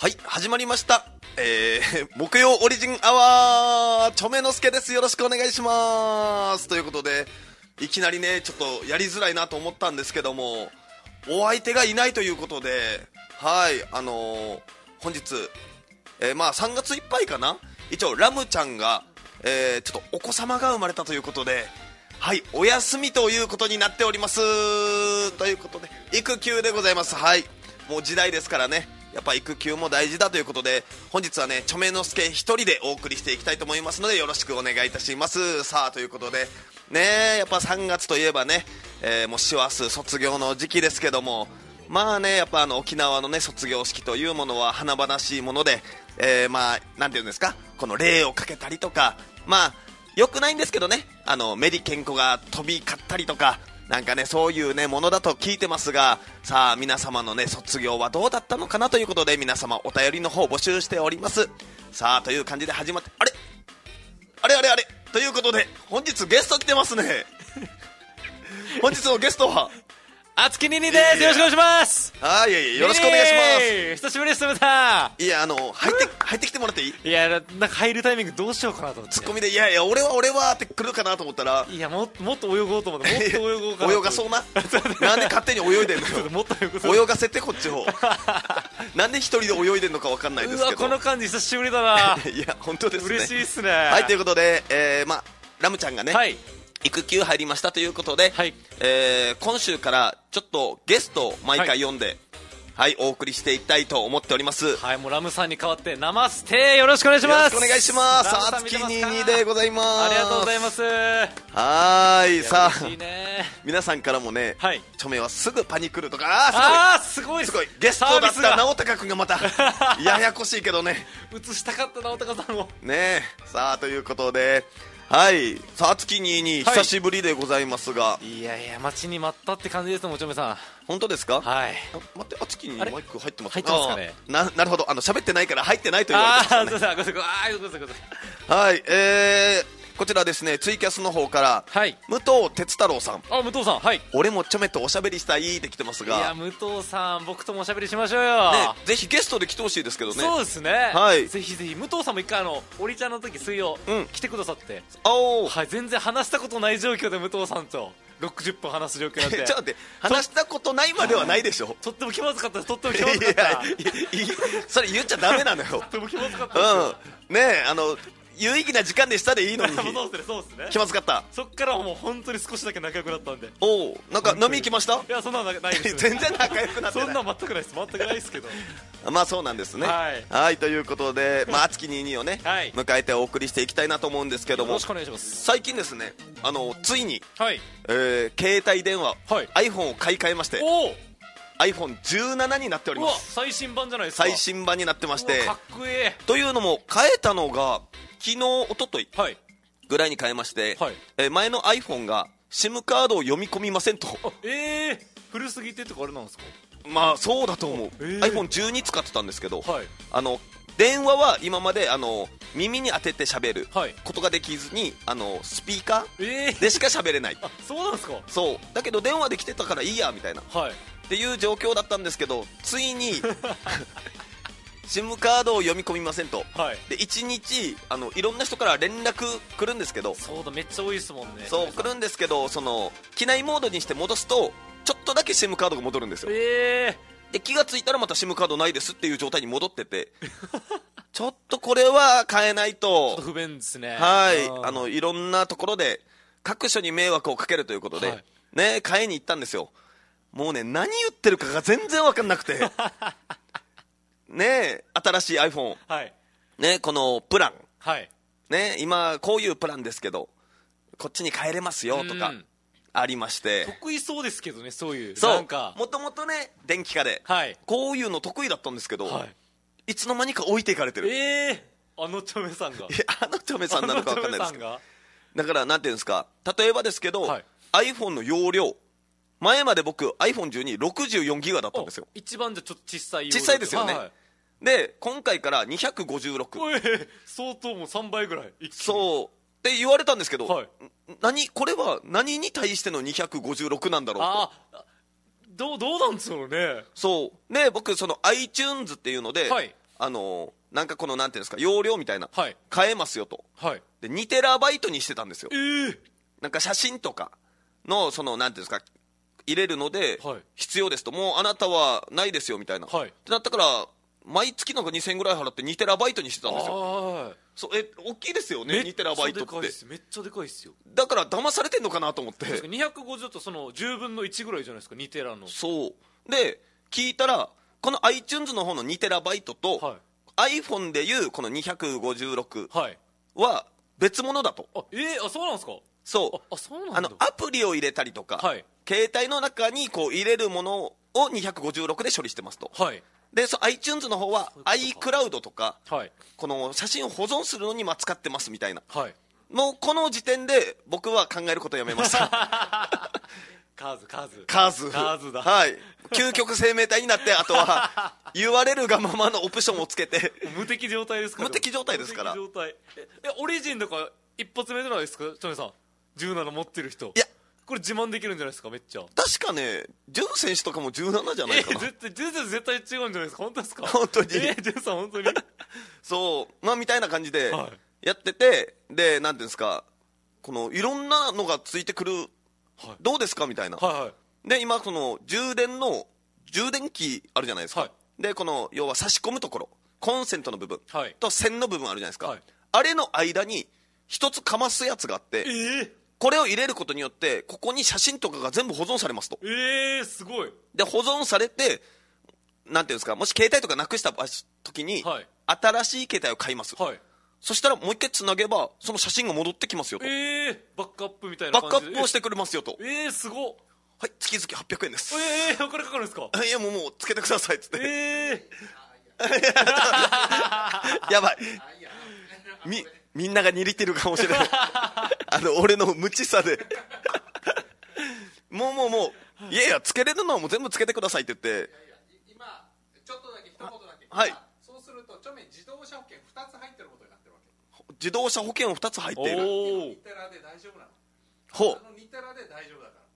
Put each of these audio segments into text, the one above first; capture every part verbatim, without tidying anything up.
はい、始まりました。えー、木曜オリジンアワー、ちょめのすけです。よろしくお願いします。ということで、いきなりね、ちょっとやりづらいなと思ったんですけども、お相手がいないということで、はい、あのー、本日、えー、まあさんがついっぱいかな、一応ラムちゃんが、えー、ちょっとお子様が生まれたということで、はい、お休みということになっております。ということで、育休でございます。はい、もう時代ですからね、やっぱ育休も大事だということで、本日はね、ちょめのすけ一人でお送りしていきたいと思いますので、よろしくお願いいたします。さあ、ということでね、やっぱさんがつといえばね、えー、もう師走卒業の時期ですけども、まあね、やっぱあの沖縄のね卒業式というものは華々しいもので、えー、まあなんていうんですか、この礼をかけたりとか、まあよくないんですけどね、あのメリケンコが飛び交ったりとか、なんかね、そういうねものだと聞いてますが、さあ皆様のね卒業はどうだったのかなということで、皆様お便りの方募集しております。さあという感じで始まって、あれあれあれあれということで、本日ゲスト来てますね本日のゲストはあつきににです。よろしくお願いします。 はい、いやいや、よろしくお願いします。 久しぶりです、すみさん。いや、あの入って入ってきてもらっていい？ いや、なんか入るタイミングどうしようかなと思って、 ツッコミで、いやいや、俺は俺はって来るかなと思ったら、 いや、ももっと泳ごうと思って、もっと泳ごうかな泳がそうななんで勝手に泳いでんのよもっと泳ご泳がせて、こっちをなんで一人で泳いでんのか分かんないですけど、 うわ、この感じ久しぶりだないや、本当ですね、 嬉しいっすね。 はい、ということで、えー、まあラムちゃんがね、はい、育休入りましたということで、はい、えー、今週からちょっとゲストを毎回呼んで、はい、はい、お送りしていきたいと思っております。 はい、もうラムさんに代わってナマステ、よろしくお願いします。 よろしくお願いします。あつきににでございます。 ありがとうございます。 はい、さあ、 いいね、 皆さんからもね、はい、著名はすぐパニクるとか、 あーすごい、 すごい、すごい、ゲストだった直高君がまたややこしいけどね映したかった直高さんをね。さあということで、はい、さああつきにに久しぶりでございますが、はい、 いやいや、待ちに待ったって感じです。もちょめさん、 本当ですか？ はい。 待って、あつきにマイク入ってますか？ 入ってますかね。 な, なるほど、あの喋ってないから入ってないと言われてましたね。 あー、そうそう、ごめんなさい、ごめんなさい。 はい、えー、こちらですね、ツイキャスの方から、はい、武藤哲太郎さん。 あ、武藤さん、はい。 俺もちょめとおしゃべりしたいって来てますが、 いや、武藤さん、僕ともおしゃべりしましょうよ、ね、 ぜひゲストで来てほしいですけどね。 そうですね、 はい、 ぜひぜひ。武藤さんも一回あのオリちゃんの時水曜、うん、来てくださって、 お、 はい、全然話したことない状況で武藤さんとろくじゅっぷん話す状況なんでちょっと待って、話したことないまではないでしょ。 とっても気まずかったです。とっても気まずかったいやいやいや、 それ言っちゃダメなのよ。 とっても気まずかったですよ、 うん、ねえ、あの有意義な時間でしたでいいのにそうですね、そうですね、 気まずかった。 そっからはもう本当に少しだけ仲良くなったんで。 おお、なんか飲み行きました？いや、そんなのないです、ね、 全然仲良くなってない。 そんな全くないです、全くないですけどまあそうなんですね。はい、はい、ということで、まあ、あつきににをね、はい、迎えてお送りしていきたいなと思うんですけども、 よろしくお願いします。 最近ですね、あのついに、はい、えー、携帯電話、はい、iPhone を買い替えまして、おー、アイフォンじゅうなな になっております。 最新版じゃないですか。 最新版になってまして、 かっこいい。 というのも変えたのが昨日一昨日、はい、ぐらいに変えまして、はい、えー、前の iPhone が SIM カードを読み込みませんと。 えー、古すぎてとかあれなんですか？ まあそうだと思う、えー、アイフォンじゅうに 使ってたんですけど、はい、あの電話は今まであの耳に当てて喋ることができずに、あのスピーカーでしか喋れない、 えー、あ、そうなんですか？ そうだけど電話できてたからいいやみたいな、はい、っていう状況だったんですけど、ついにSIM カードを読み込みませんと、はい、でいちにちあのいろんな人から連絡来るんですけど、 そうだ、めっちゃ多いですもんね。 そう来るんですけど、その機内モードにして戻すとちょっとだけ SIM カードが戻るんですよ、えー、で気がついたらまた SIM カードないですっていう状態に戻っててちょっとこれは変えないと、 ちょっと不便ですね。 はい、あのいろんなところで各所に迷惑をかけるということで、はい、ね、買いに行ったんですよ。もうね、何言ってるかが全然分かんなくてね、新しい iPhone、はい、ね、このプラン、はい、ね、今こういうプランですけどこっちに変えれますよとかありまして、 得意そうですけどね、そういう、 そう、 なんかもともとね電気化で、はい、こういうの得意だったんですけど、はい、いつの間にか置いていかれてる。えー、あのチョメさんが、いや、あのチョメさんなのか分かんないですけど、だからなんていうんですか、例えばですけど、はい、iPhone の容量、前まで僕 アイフォンじゅうにろくじゅうよんギガだったんですよ。 一番じゃちょっと小さい、 小さいですよね、はいはい、で今回からにひゃくごじゅうろく、 相当もうさんばいぐらい、 そうって言われたんですけど、はい、何これは何に対してのにひゃくごじゅうろくなんだろうと。あ、 どう、どうなんですよね。 そうで、僕その iTunes っていうので、はい、 あのなんかこのなんていうんですか容量みたいな、 はい、 変えますよと、 はい、 でにテラバイトにしてたんですよ。 えー、 なんか写真とかのそのなんていうんですか入れるのではい必要ですと、もうあなたはないですよみたいな、 はい、 ってなったから毎月なんかにせんえんぐらい払ってにテラバイトにしてたんですよ。 あそうえ大きいですよねにテラバイトって。 めっちゃでかいっすよ。 だから騙されてんのかなと思って。 確かににひゃくごじゅうとそのじゅうぶんのいちぐらいじゃないですかにテラの。 そうで聞いたらこの iTunes の方のにテラバイトと、はい、iPhone でいうこのにひゃくごじゅうろくは別物だと。 あえー、あそうなんですか。 そうあ, あそうなんだ。 あのアプリを入れたりとか、はい、携帯の中にこう入れるものをにひゃくごじゅうろくで処理してますと、はい、でそ iTunes の方は iCloud とか、はい、この写真を保存するのにまあ使ってますみたいな、はい、もうこの時点で僕は考えることをやめましたカーズカーズカーズカーズだ、 はい、究極生命体になってあとは言われるがままのオプションをつけて無敵状態ですから。 無敵状態ですから。 無敵状態。えオリジンとか一発目じゃないですかチョメさん。じゅうなな持ってる人。いやこれ自慢できるんじゃないですか。めっちゃ確かねジュン選手とかもじゅうななじゃないかな。 え絶対ジュン選手絶対違うんじゃないですか。本当ですか。 本当にえジュンさん本当にそうまあみたいな感じでやってて、はい、でなんていうんですかこのいろんなのがついてくる、はい、どうですかみたいな、はいはい、で今その充電の充電器あるじゃないですか、はい、でこの要は差し込むところコンセントの部分、はい、と線の部分あるじゃないですか、はい、あれの間に一つかますやつがあって、えー、これを入れることによってここに写真とかが全部保存されますと。 えー、すごい。 で保存されてなんていうんですかもし携帯とかなくした時に、はい、新しい携帯を買います、はい、そしたらもう一回つなげばその写真が戻ってきますよと。 えー、バックアップみたいな感じでバックアップをしてくれますよと。 えー、すごっ。 はい月々はっぴゃくえんです。 えー、お金かかるんですか。 いやもうもうつけてくださいっつって。 えー、やばいみみんなが握ってるかもしれないあの俺の無知さでもうもうもういやいやつけれるのはもう全部つけてくださいって言って。いやいや今ちょっとだけ一言だけ、 はい、 そうするとちょめ自動車保険ふたつ入ってることになってるわけ。 自動車保険をふたつ入っている。 にテラで大丈夫なの。 ほうあのにテラで大丈夫だから。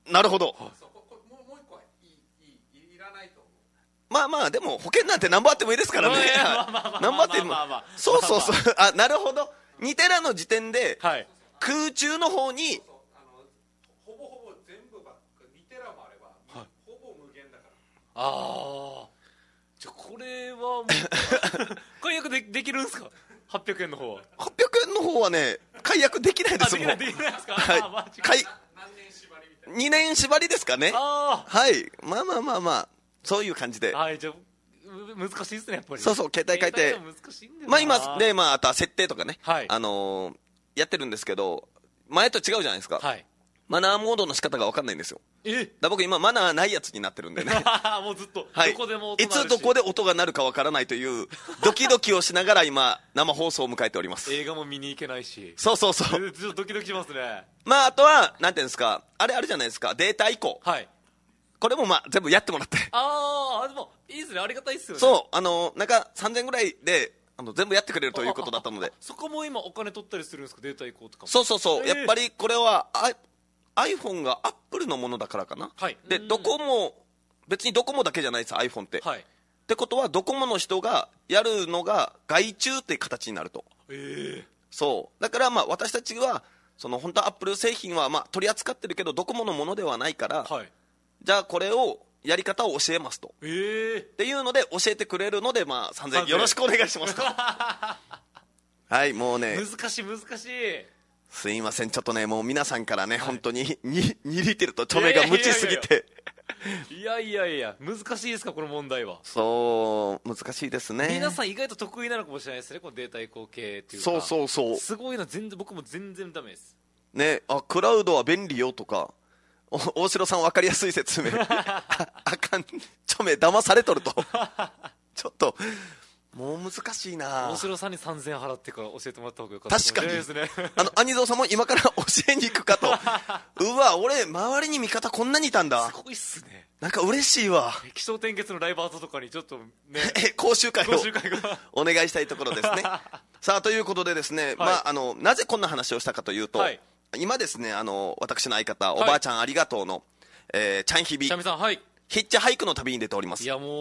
なるほど。 そうここもうもう一個はいいいいいらないと思う。 まあまあでも保険なんて何本あってもいいですからね。何本あってもそうそうそうあなるほど。にテラの時点で、はい、空中の方にそうそうあのほぼほぼ全部ばっかにテラもあれば、はい、ほぼ無限だから。 ああじゃあこれはもう解約 で, できるんですか。はっぴゃくえんの方ははっぴゃくえんの方はね解約できないですもん。 できないですか。 はい、 マジかい何年縛りみたいな。 にねん縛りですかね。 あはいまあまあまあまあそういう感じで。 はいじゃあ難しいですねやっぱり。 そうそう携帯変えてまあ今でまああとは設定とかね、はい、あのー、やってるんですけど前と違うじゃないですか、はい、マナーモードの仕方が分かんないんですよ。 えだ僕今マナーないやつになってるんでねもうずっと、 はい、 どこでもいつどこで音が鳴るか分からないというドキドキをしながら今生放送を迎えております。 映画も見に行けないし。 そうそうそうちょっとドキドキしますね。 まああとはなんていうんですかあれあるじゃないですかデータ移行、はい、これもまあ全部やってもらってああでもいいですねありがたいっすよね。 そうあのなんかさんぜんえんぐらいであの全部やってくれるということだったので。 そこも今お金取ったりするんですかデータ移行とかも。 そうそうそう、えー、やっぱりこれはあ iPhone がアップルのものだからかな、はい、でドコモ別にドコモだけじゃないです iPhone って、はい、ってことはドコモの人がやるのが外注っていう形になると、 えー、 そうだからまあ私たちはその本当はアップル製品はまあ取り扱ってるけどドコモのものではないから、はい、じゃあこれをやり方を教えますと、 えー、 っていうので教えてくれるので、まあ、さんぜんえんよろしくお願いしますとはいもうね難しい難しいすいませんちょっとねもう皆さんからね、はい、本当にに握ってるとチョメが無知すぎていやいやいや難しいですかこの問題は。 そう難しいですね。 皆さん意外と得意なのかもしれないですねこのデータ移行系っていうか。 そうそうそうすごいな全然僕も全然ダメですね。あクラウドは便利よとか大城さん分かりやすい説明あ, あかんチョメ騙されとるとちょっともう難しいな。 大城さんにさんぜんえん払ってから教えてもらった方がよかった確かにですねあの兄蔵さんも今から教えに行くかとうわ俺周りに味方こんなにいたんだ。 すごいっすね。 なんか嬉しいわ。 気象転結のライブアートとかにちょっとね講習会を講習会がお願いしたいところですねさあということでですね、はいまあ、あのなぜこんな話をしたかというと、はい、今ですねあの私の相方、はい、おばあちゃんありがとうの、えー、ちゃんひびちゃんみさん、はい、 ヒッチハイクの旅に出ております。 いやもう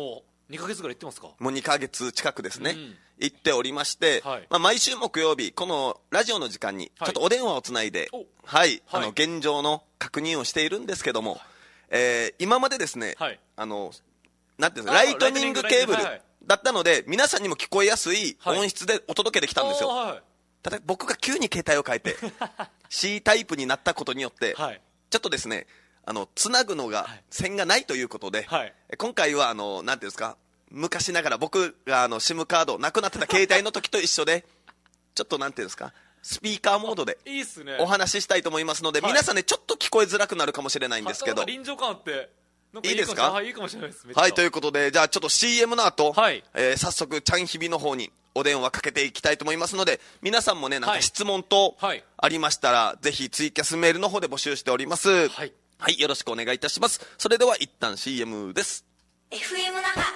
にかげつぐらい行ってますか？ もうにかげつ近くですね、 うん、 行っておりまして、 はい、 まあ、毎週木曜日このラジオの時間にちょっとお電話をつないで、はい、はい、あの現状の確認をしているんですけども、はい、えー、今までですね、はい、あのなんていうんですか、ライトニングケーブルだったので、皆さんにも聞こえやすい音質でお届けできたんですよ、はい、ただ僕が急に携帯を変えてC タイプになったことによって、はい、ちょっとですね、あのつなぐのが線がないということで、はい、今回はあのなんていうんですか、昔ながら僕があの SIM カードなくなってた携帯の時と一緒でちょっとなんていうんですか、スピーカーモードでお話ししたいと思いますので、はい、皆さんねちょっと聞こえづらくなるかもしれないんですけど、 臨場感あっていいですか？ はい、いいかもしれないです。 はい、ということで、じゃあちょっと シーエム の後、 はい、 えー、早速ちゃんひびの方にお電話かけていきたいと思いますので、皆さんもね、なんか質問等ありましたら、はい、ぜひツイキャスメールの方で募集しております。はい、はい、よろしくお願いいたします。それでは一旦 シーエム です。 エフエム 那覇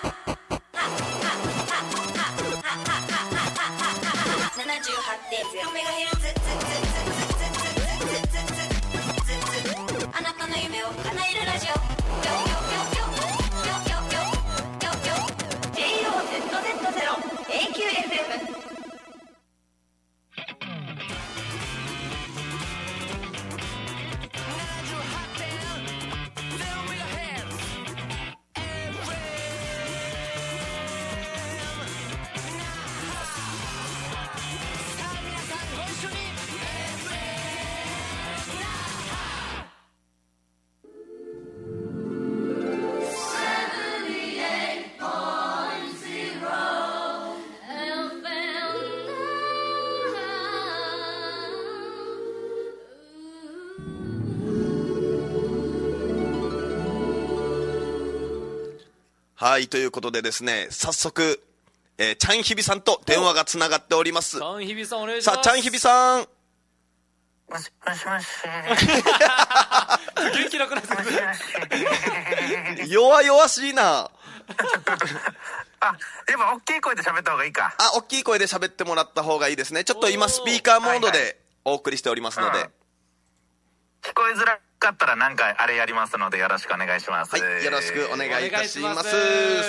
ななじゅうはちてんゼロメガヘルツ あなたの夢を叶えるラジオ、はい、ということでですね、早速、えー、ちゃんひびさんと電話がつながっております。 ちゃんひびさんお願いします。 さあ、ちゃんひびさん。 もしもしもし。 元気なくないですか？ 弱々しいな。 あ、でも大きい声で喋った方がいいか。 あ、大きい声で喋ってもらった方がいいですね。ちょっと今スピーカーモードでお送りしておりますので。はいはい、うん、 聞こえづらかったらなんかあれやりますのでよろしくお願いします。 はい、よろしくお願いいたします。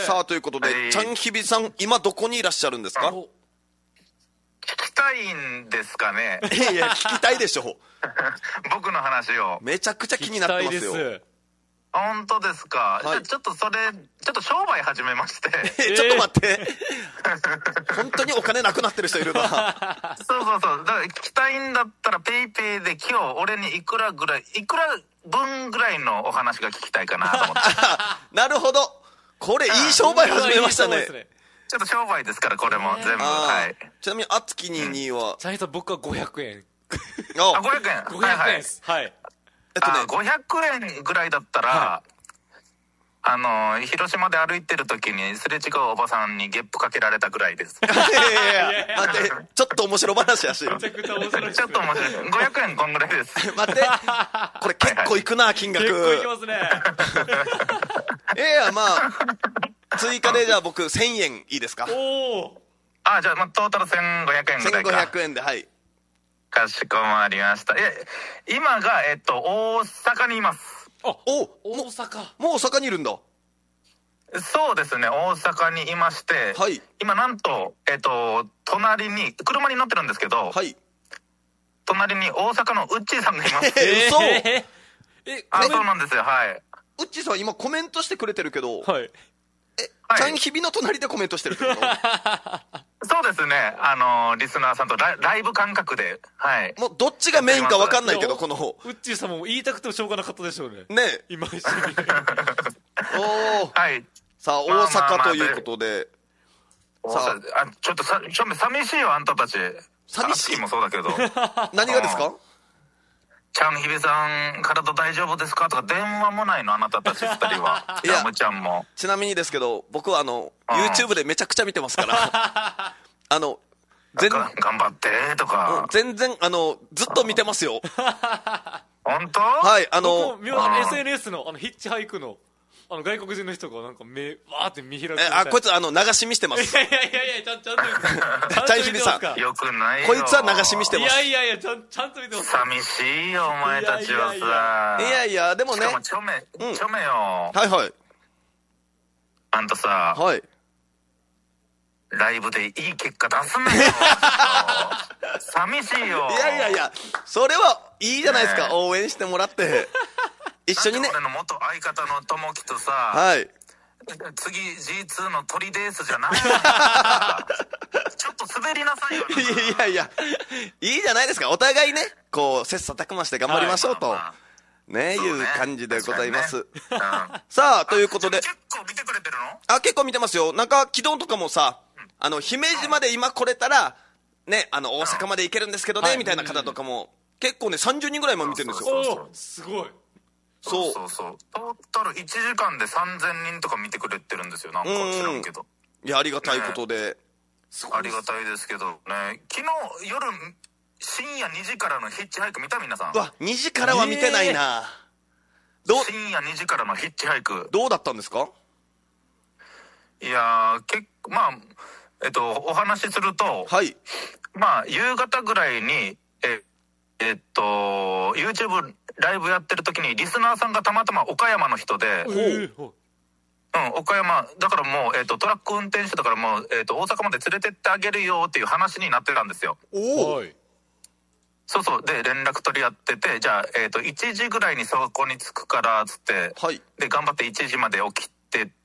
さあ、ということで、はい、ちゃんひびさん今どこにいらっしゃるんですか？ 聞きたいんですかね。 いやいや、聞きたいでしょ僕の話をめちゃくちゃ気になってますよ。 本当ですか、はい、じゃあちょっとそれちょっと商売始めましてえちょっと待って本当にお金なくなってる人いるなそうそうそう、だから聞きたいんだったらペイペイで今日俺にいくらぐらいいくら分ぐらいのお話が聞きたいかなと思ってなるほど、これいい商売始めましたね。 ちょっと商売ですからこれも全部、はい、 ちなみにあつきにーにーは、 ちなみに僕はごひゃくえんあ、ごひゃくえんごひゃくえんです。はい、はい、 えっとね、ごひゃくえんぐらいだったら、はい、あの広島で歩いてる時にすれ違うおばさんにゲップかけられたぐらいです。いやいやいや待って、ちょっと面白話やしめちゃくちゃ面白い、 ちょっと面白い。ごひゃくえんこんぐらいです待ってこれ結構いくな、金額。 結構いきますねいやいや、まあ追加でじゃあ僕せんえんいいですか？ おお、 あ、じゃあ、まあ、トータルせんごひゃくえんぐらいか。 せんごひゃくえんで、はい、 かしこまりました。え今が、えっと、大阪にいます。 あ、お大阪、 もう大阪にいるんだ。 そうですね、大阪にいまして、はい、今なんと、えっと、隣に車に乗ってるんですけど、はい、隣に大阪のウッチーさんがいます。 えー、嘘えあ、そうなんですよ。はい、 ウッチーさん今コメントしてくれてるけど、 はい、 え、はい、ちゃんひびの隣でコメントしてるってこと？ そうですね、あのー、リスナーさんとライ、ライブ感覚で、はい、 もうどっちがメインか分かんないけど、このウッチーさんも言いたくてもしょうがなかったでしょうね。 ねえ、 今一緒におお、はい、さあ大阪ということで、 まあまあまあ、さあ、あちょっとさちょっと寂しいよあんたたち。 寂しいもそうだけど何がですか？ ちゃんひびさん体大丈夫ですかとか電話もないの、あなたたちふたりは。いや、むちゃんも。 ちなみにですけど、僕はあの YouTube でめちゃくちゃ見てますからあの全頑張ってとか、 うん、全然あのずっと見てますよ本当？ はい、あのエスエヌエス のあのヒッチハイクのあの外国人の人がなんか目わーって見開く。 え、あ、こいつあの流し見してます。 いやいやいやいや、ちゃんちゃんと見てます。 ちゃんひびさん、 よくないよ。 こいつは流し見してます。 いやいやいや、ちゃんちゃんと見てます。 寂しいよお前たちはさ。 いやいや、でもね。 しかもちょめ、ちょめよ。 はいはい。 あんたさ、 はい、 ライブでいい結果出すなよ寂しいよ。 いやいやいや、それはいいじゃないですか、ね、応援してもらって一緒にね。 俺の元相方の友樹とさ、 はい、 次 ジーツー のトリデースじゃないちょっと滑りなさいよ。 いやいやいいじゃないですか、お互いねこう切磋琢磨して頑張りましょうと、はい、まあまあね、ねいう感じでございます、ね、うん、さあということで結構見てくれてるの？ あ、結構見てますよ。なんか昨日とかもさ、うん、あの姫路まで今来れたらね、あの大阪まで行けるんですけどね、うん、みたいな方とかも結構ねさんじゅうにんぐらいも見てるんですよ。 そうそうそう、すごい。 そうそうそう、トータルいちじかんでさんぜんにんとか見てくれてるんですよ。なんか知らんけど、 いやありがたいことで、ね、 ありがたいですけどね。昨日夜深夜にじからのヒッチハイク見た？皆さん。 うわ、にじからは見てないな、 えー、どう深夜にじからのヒッチハイクどうだったんですか？ いやー結構まあえっとお話しすると、はい、まあ夕方ぐらいにええっと YouTube ライブやってる時にリスナーさんがたまたま岡山の人で、えー、うん、岡山だからもう、えー、とトラック運転手だからもう、えー、と大阪まで連れてってあげるよっていう話になってたんですよ。おお。そうそう、で連絡取り合ってて、じゃあ、えー、といちじぐらいにそこに着くからっつって、はい、で頑張っていちじまで起きてって、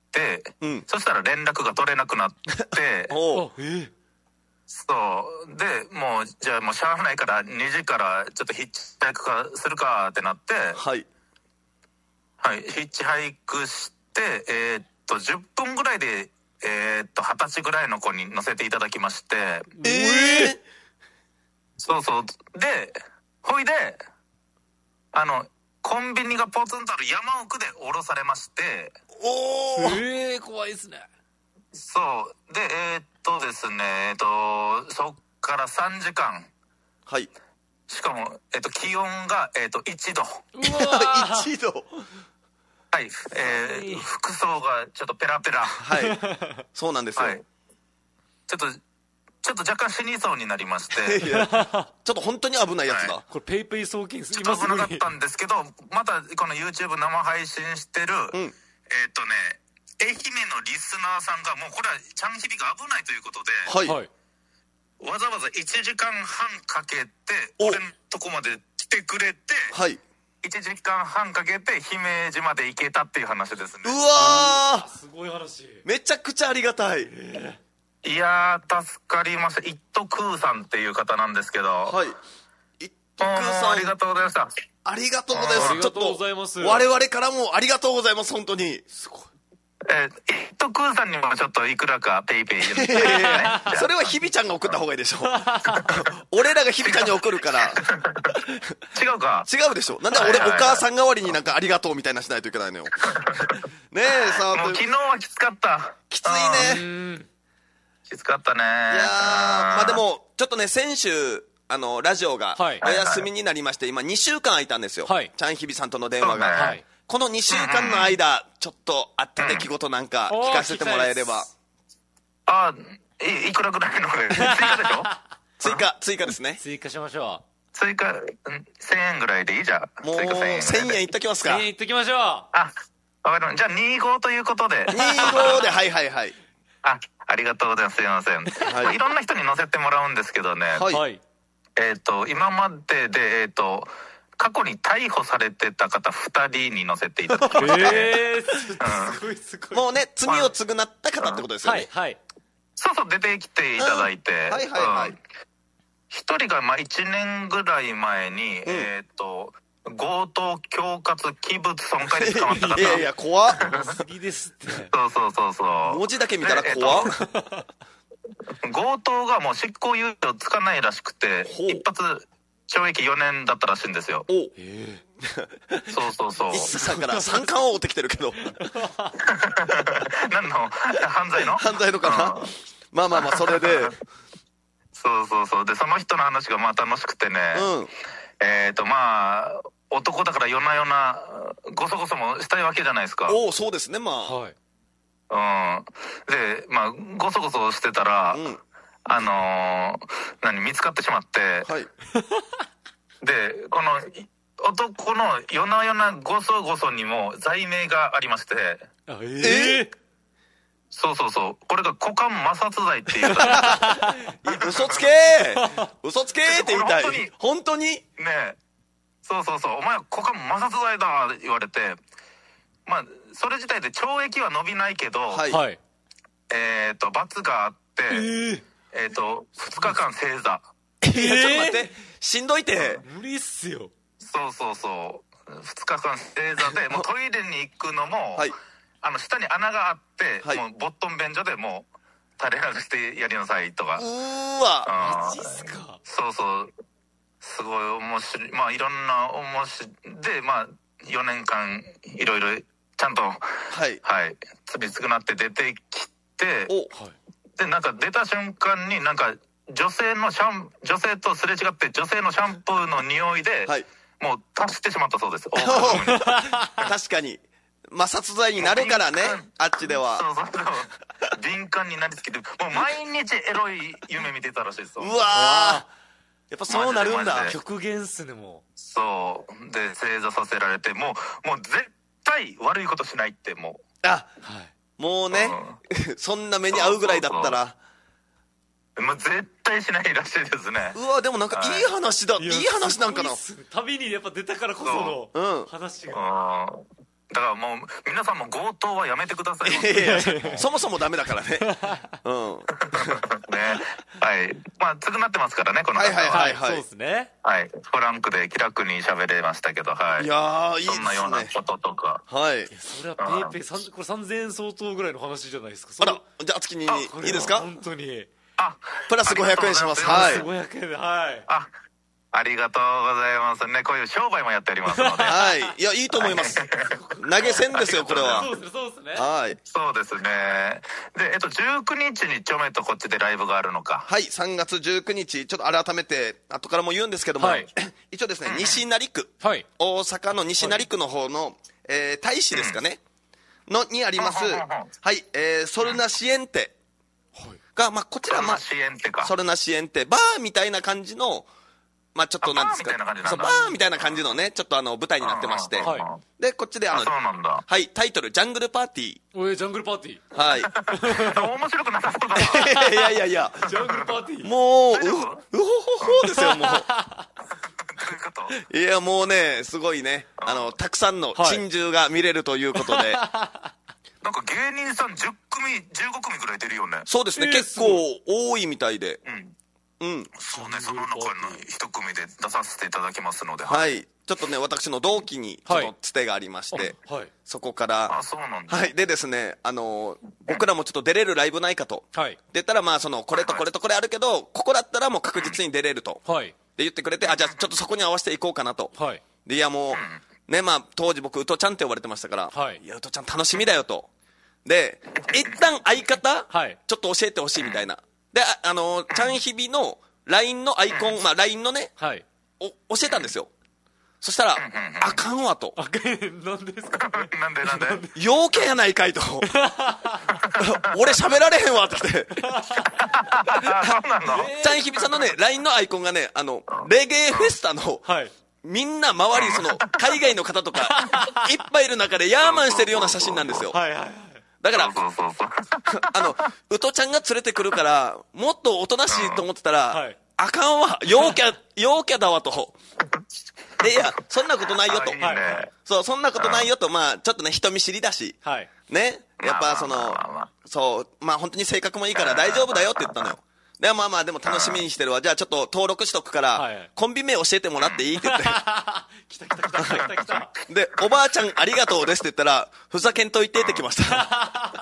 うん、そしたら連絡が取れなくなっておえーそうでもうじゃあもうしゃあないからにじからちょっとヒッチハイクかするかってなって、はい、はい、ヒッチハイクしてえー、っとじゅっぷんぐらいでえー、っとはたちぐらいの子に乗せていただきまして、えー、そうそうでほいであのコンビニがポツンとある山奥で降ろされまして、 おーえー、怖いですね。 そうでえー、っとですねえー、っとそっからさんじかん、はい、しかも、えー、っと気温が、えー、っといちど、うわいちど、 はい、えー、服装がちょっとペラペラ、 はいそうなんですよ、はい、 ちょっとちょっと若干死にそうになりましていやちょっと本当に危ないやつだ、はい、 これペイペイ送金ちょっと危なかったんですけど、またこの YouTube 生配信してる、うん、えー、っとね愛媛のリスナーさんがもうこれはちゃんひびが危ないということで、はい、わざわざいちじかんはんかけて俺のとこまで来てくれて、はい、いちじかんはんかけて姫路まで行けたっていう話ですね。 うわーすごい話、 めちゃくちゃありがたい。 いやー助かりました。イットクーさんっていう方なんですけど、はい、イットクーさんありがとうございました。 ありがとうございます。 ありがとうございます。 我々からもありがとうございます。本当にすごい。 えー、イットクーさんにもちょっといくらかペイペイ入れて、ね、 それはひびちゃんが送った方がいいでしょ俺らがひびちゃんに送るから違うか違うでしょ。なんで俺、はいはいはい、お母さん代わりになんかありがとうみたいなしないといけないのよねえさあもう昨日はきつかった。 きついね、 きつかったね。いやまあでもちょっとね先週あのラジオがお休みになりまして、今にしゅうかん空いたんですよ、はい、ちゃんひびさんとの電話が、はい、このにしゅうかんの間、うん、ちょっとあった出来事なんか聞かせてもらえれば、うん、 あいいくらぐらいの追加でしょ追加追加ですね。 追加しましょう。 追加せんえんぐらいでいいじゃん。 もうせんえんいっときますか。 せんえんいっときましょう。あ分かりました。じゃあにじゅうごということでにじゅうごではいはいはいあありがとうございます。すいません、はい、いろんな人に乗せてもらうんですけどね、はい、えっ、ー、と今まででえっ、ー、と過去に逮捕されてた方ふたりに乗せていただきました。えー、 すごいすごい。もうね罪を償った方ってことですよね、 はいはい、 そうそう出てきていただいて、うん、はいはいはい、うん、ひとりがまあいちねんぐらい前に、うん、えっ、ー、と強盗恐喝器物損壊で捕まった方。 いやいや怖っすぎですってそうそうそうそう、 文字だけ見たら怖っ、 えー強盗がもう執行猶予つかないらしくて一発懲役よねんだったらしいんですよ。おえー、そうそうそう。 一茶さんから三冠を追ってきてるけど何の犯罪の犯罪のかな、うん、まあまあまあそれでそうそうそうでその人の話がまあ楽しくてね、うん、えっとまあ男だから夜な夜なゴソゴソもしたいわけじゃないですか。 おおそうですねまあ、はい、 うん、でまあゴソゴソしてたら、うん、あのー、何見つかってしまって、はい、でこの男の夜な夜なゴソゴソにも罪名がありまして、 あえー、 そうそうそう。これが股間摩擦剤っていう嘘つけー嘘つけーって言いたい。本当にねえ。そうそうそう。お前股間摩擦剤だって言われて、まあそれ自体で懲役は伸びないけど、 はい、 えっと罰があって、えー、えーとふつかかん正座。 えー、いやちょっと待ってしんどいって、 無理っすよ。 そうそうそうふつかかん正座でもうトイレに行くのも、はい、あの下に穴があって、はい、もうボットン便所でもう垂れ流してやりなさいとか。 うーわマジっすか。 そうそうすごい面白い。まあいろんな面白いで、まあよねんかんいろいろちゃんとはいはい罪償って出てきて、お、はい、でなんか出た瞬間になんか女性のシャン女性とすれ違って女性のシャンプーの匂いで、はい、もう達してしまったそうです。 確かに摩擦剤になるからね、あっちでは。 そうそうそう敏感になりつけてもう毎日エロい夢見てたらしいです。 うわやっぱそうなるんだ。 極限っすね。もうそうで正座させられてもうもう絶対悪いことしないってもうあ、はい、もうね、うん、そんな目に遭うぐらいだったらもう絶対しないらしいですね。 うわでもなんかいい話だ、はい、いい話なんかな。 旅にやっぱ出たからこその話が、 うん、だからもう皆さんも強盗はやめてください。 いやいやそもそもダメだからね。うんねはいまあ償ってますからねこの方は。 はいはいはい、 そうですね。 はいフランクで気楽に喋れましたけど、はい。 いやーいいですね。 そんなようなこととか。 はい。いやそれはペイペイこれさんぜんえん相当ぐらいの話じゃないですか。 あらじゃあ月にいいですか。 本当に。 あプラスごひゃくえんします。 はい。ごひゃくえんではい。 あありがとうございますね。こういう商売もやっておりますので。 はい。いやいいと思います。投げ銭ですよこれは。 そうですねそうですね。 はい。 そうですね。でえっとじゅうくにちにチョメとこっちでライブがあるのか。 はいさんがつじゅうくにちちょっと改めて後からも言うんですけども、はい、一応ですね西成区、はい、大阪の西成区の方の、えー、大使ですかね、うん、のにありますはい、えー、ソルナシエンテが、まあ、こちら、まあ、ソルナシエンテバーみたいな感じのまあちょっとなんですかそうバーみたいな感じのねちょっとあの舞台になってまして、はい、でこっちであのあそうなんだはいタイトルジャングルパーティー。 おいジャングルパーティーはい面白くなさそうだな。 いやいやいやジャングルパーティーもうううほほほですよもういやもうねすごいねあのたくさんの珍獣が見れるということで、 はい、なんか芸人さんじゅっくみじゅうごくみぐらい出るよね。 そうですね、えー、結構多いみたいで、うんうん、そうねその中の一組で出させていただきますので、 はい、はい、ちょっとね私の同期にちょっとつてがありまして、はい、そこからあそうなんだ、 はい、でですねあの僕らもちょっと出れるライブないかと、はい、で言ったらまあそのこれとこれとこれあるけど、はい、ここだったらもう確実に出れると、はい、で言ってくれてあじゃあちょっとそこに合わせていこうかなと、はい、でいやもう、うん、ねまあ当時僕ウトちゃんって呼ばれてましたから、はい、いやウトちゃん楽しみだよとで一旦相方、はい、ちょっと教えてほしいみたいなであ、あのちゃんひびのライン のアイコン、まあ ライン のね、はい、お教えたんですよ。そしたら、あかんわと。 あかん、なんでですか、ね、 なんでなんで陽気やないかいと。俺喋られへんわってきて。 そうなのちゃんひびさんのね、ライン のアイコンがね、あの、レゲエフェスタの、はい、みんな周り、その、海外の方とか、いっぱいいる中でヤーマンしてるような写真なんですよ。はいはいはい。だから、あの、ウトちゃんが連れてくるから、もっとおとなしいと思ってたら、はい、あかんわ、陽キャ、陽キャだわと。で、いや、そんなことないよと。いいね、そう、そんなことないよと、まあ、ちょっとね、人見知りだし、はい、ね、やっぱその、そう、まあ本当に性格もいいから大丈夫だよって言ったのよ。でまあまあでも楽しみにしてるわじゃあちょっと登録しとくから、はい、コンビ名教えてもらっていいって言って来た来た来た来た来たでおばあちゃんありがとうですって言ったらふざけんといてってきましたま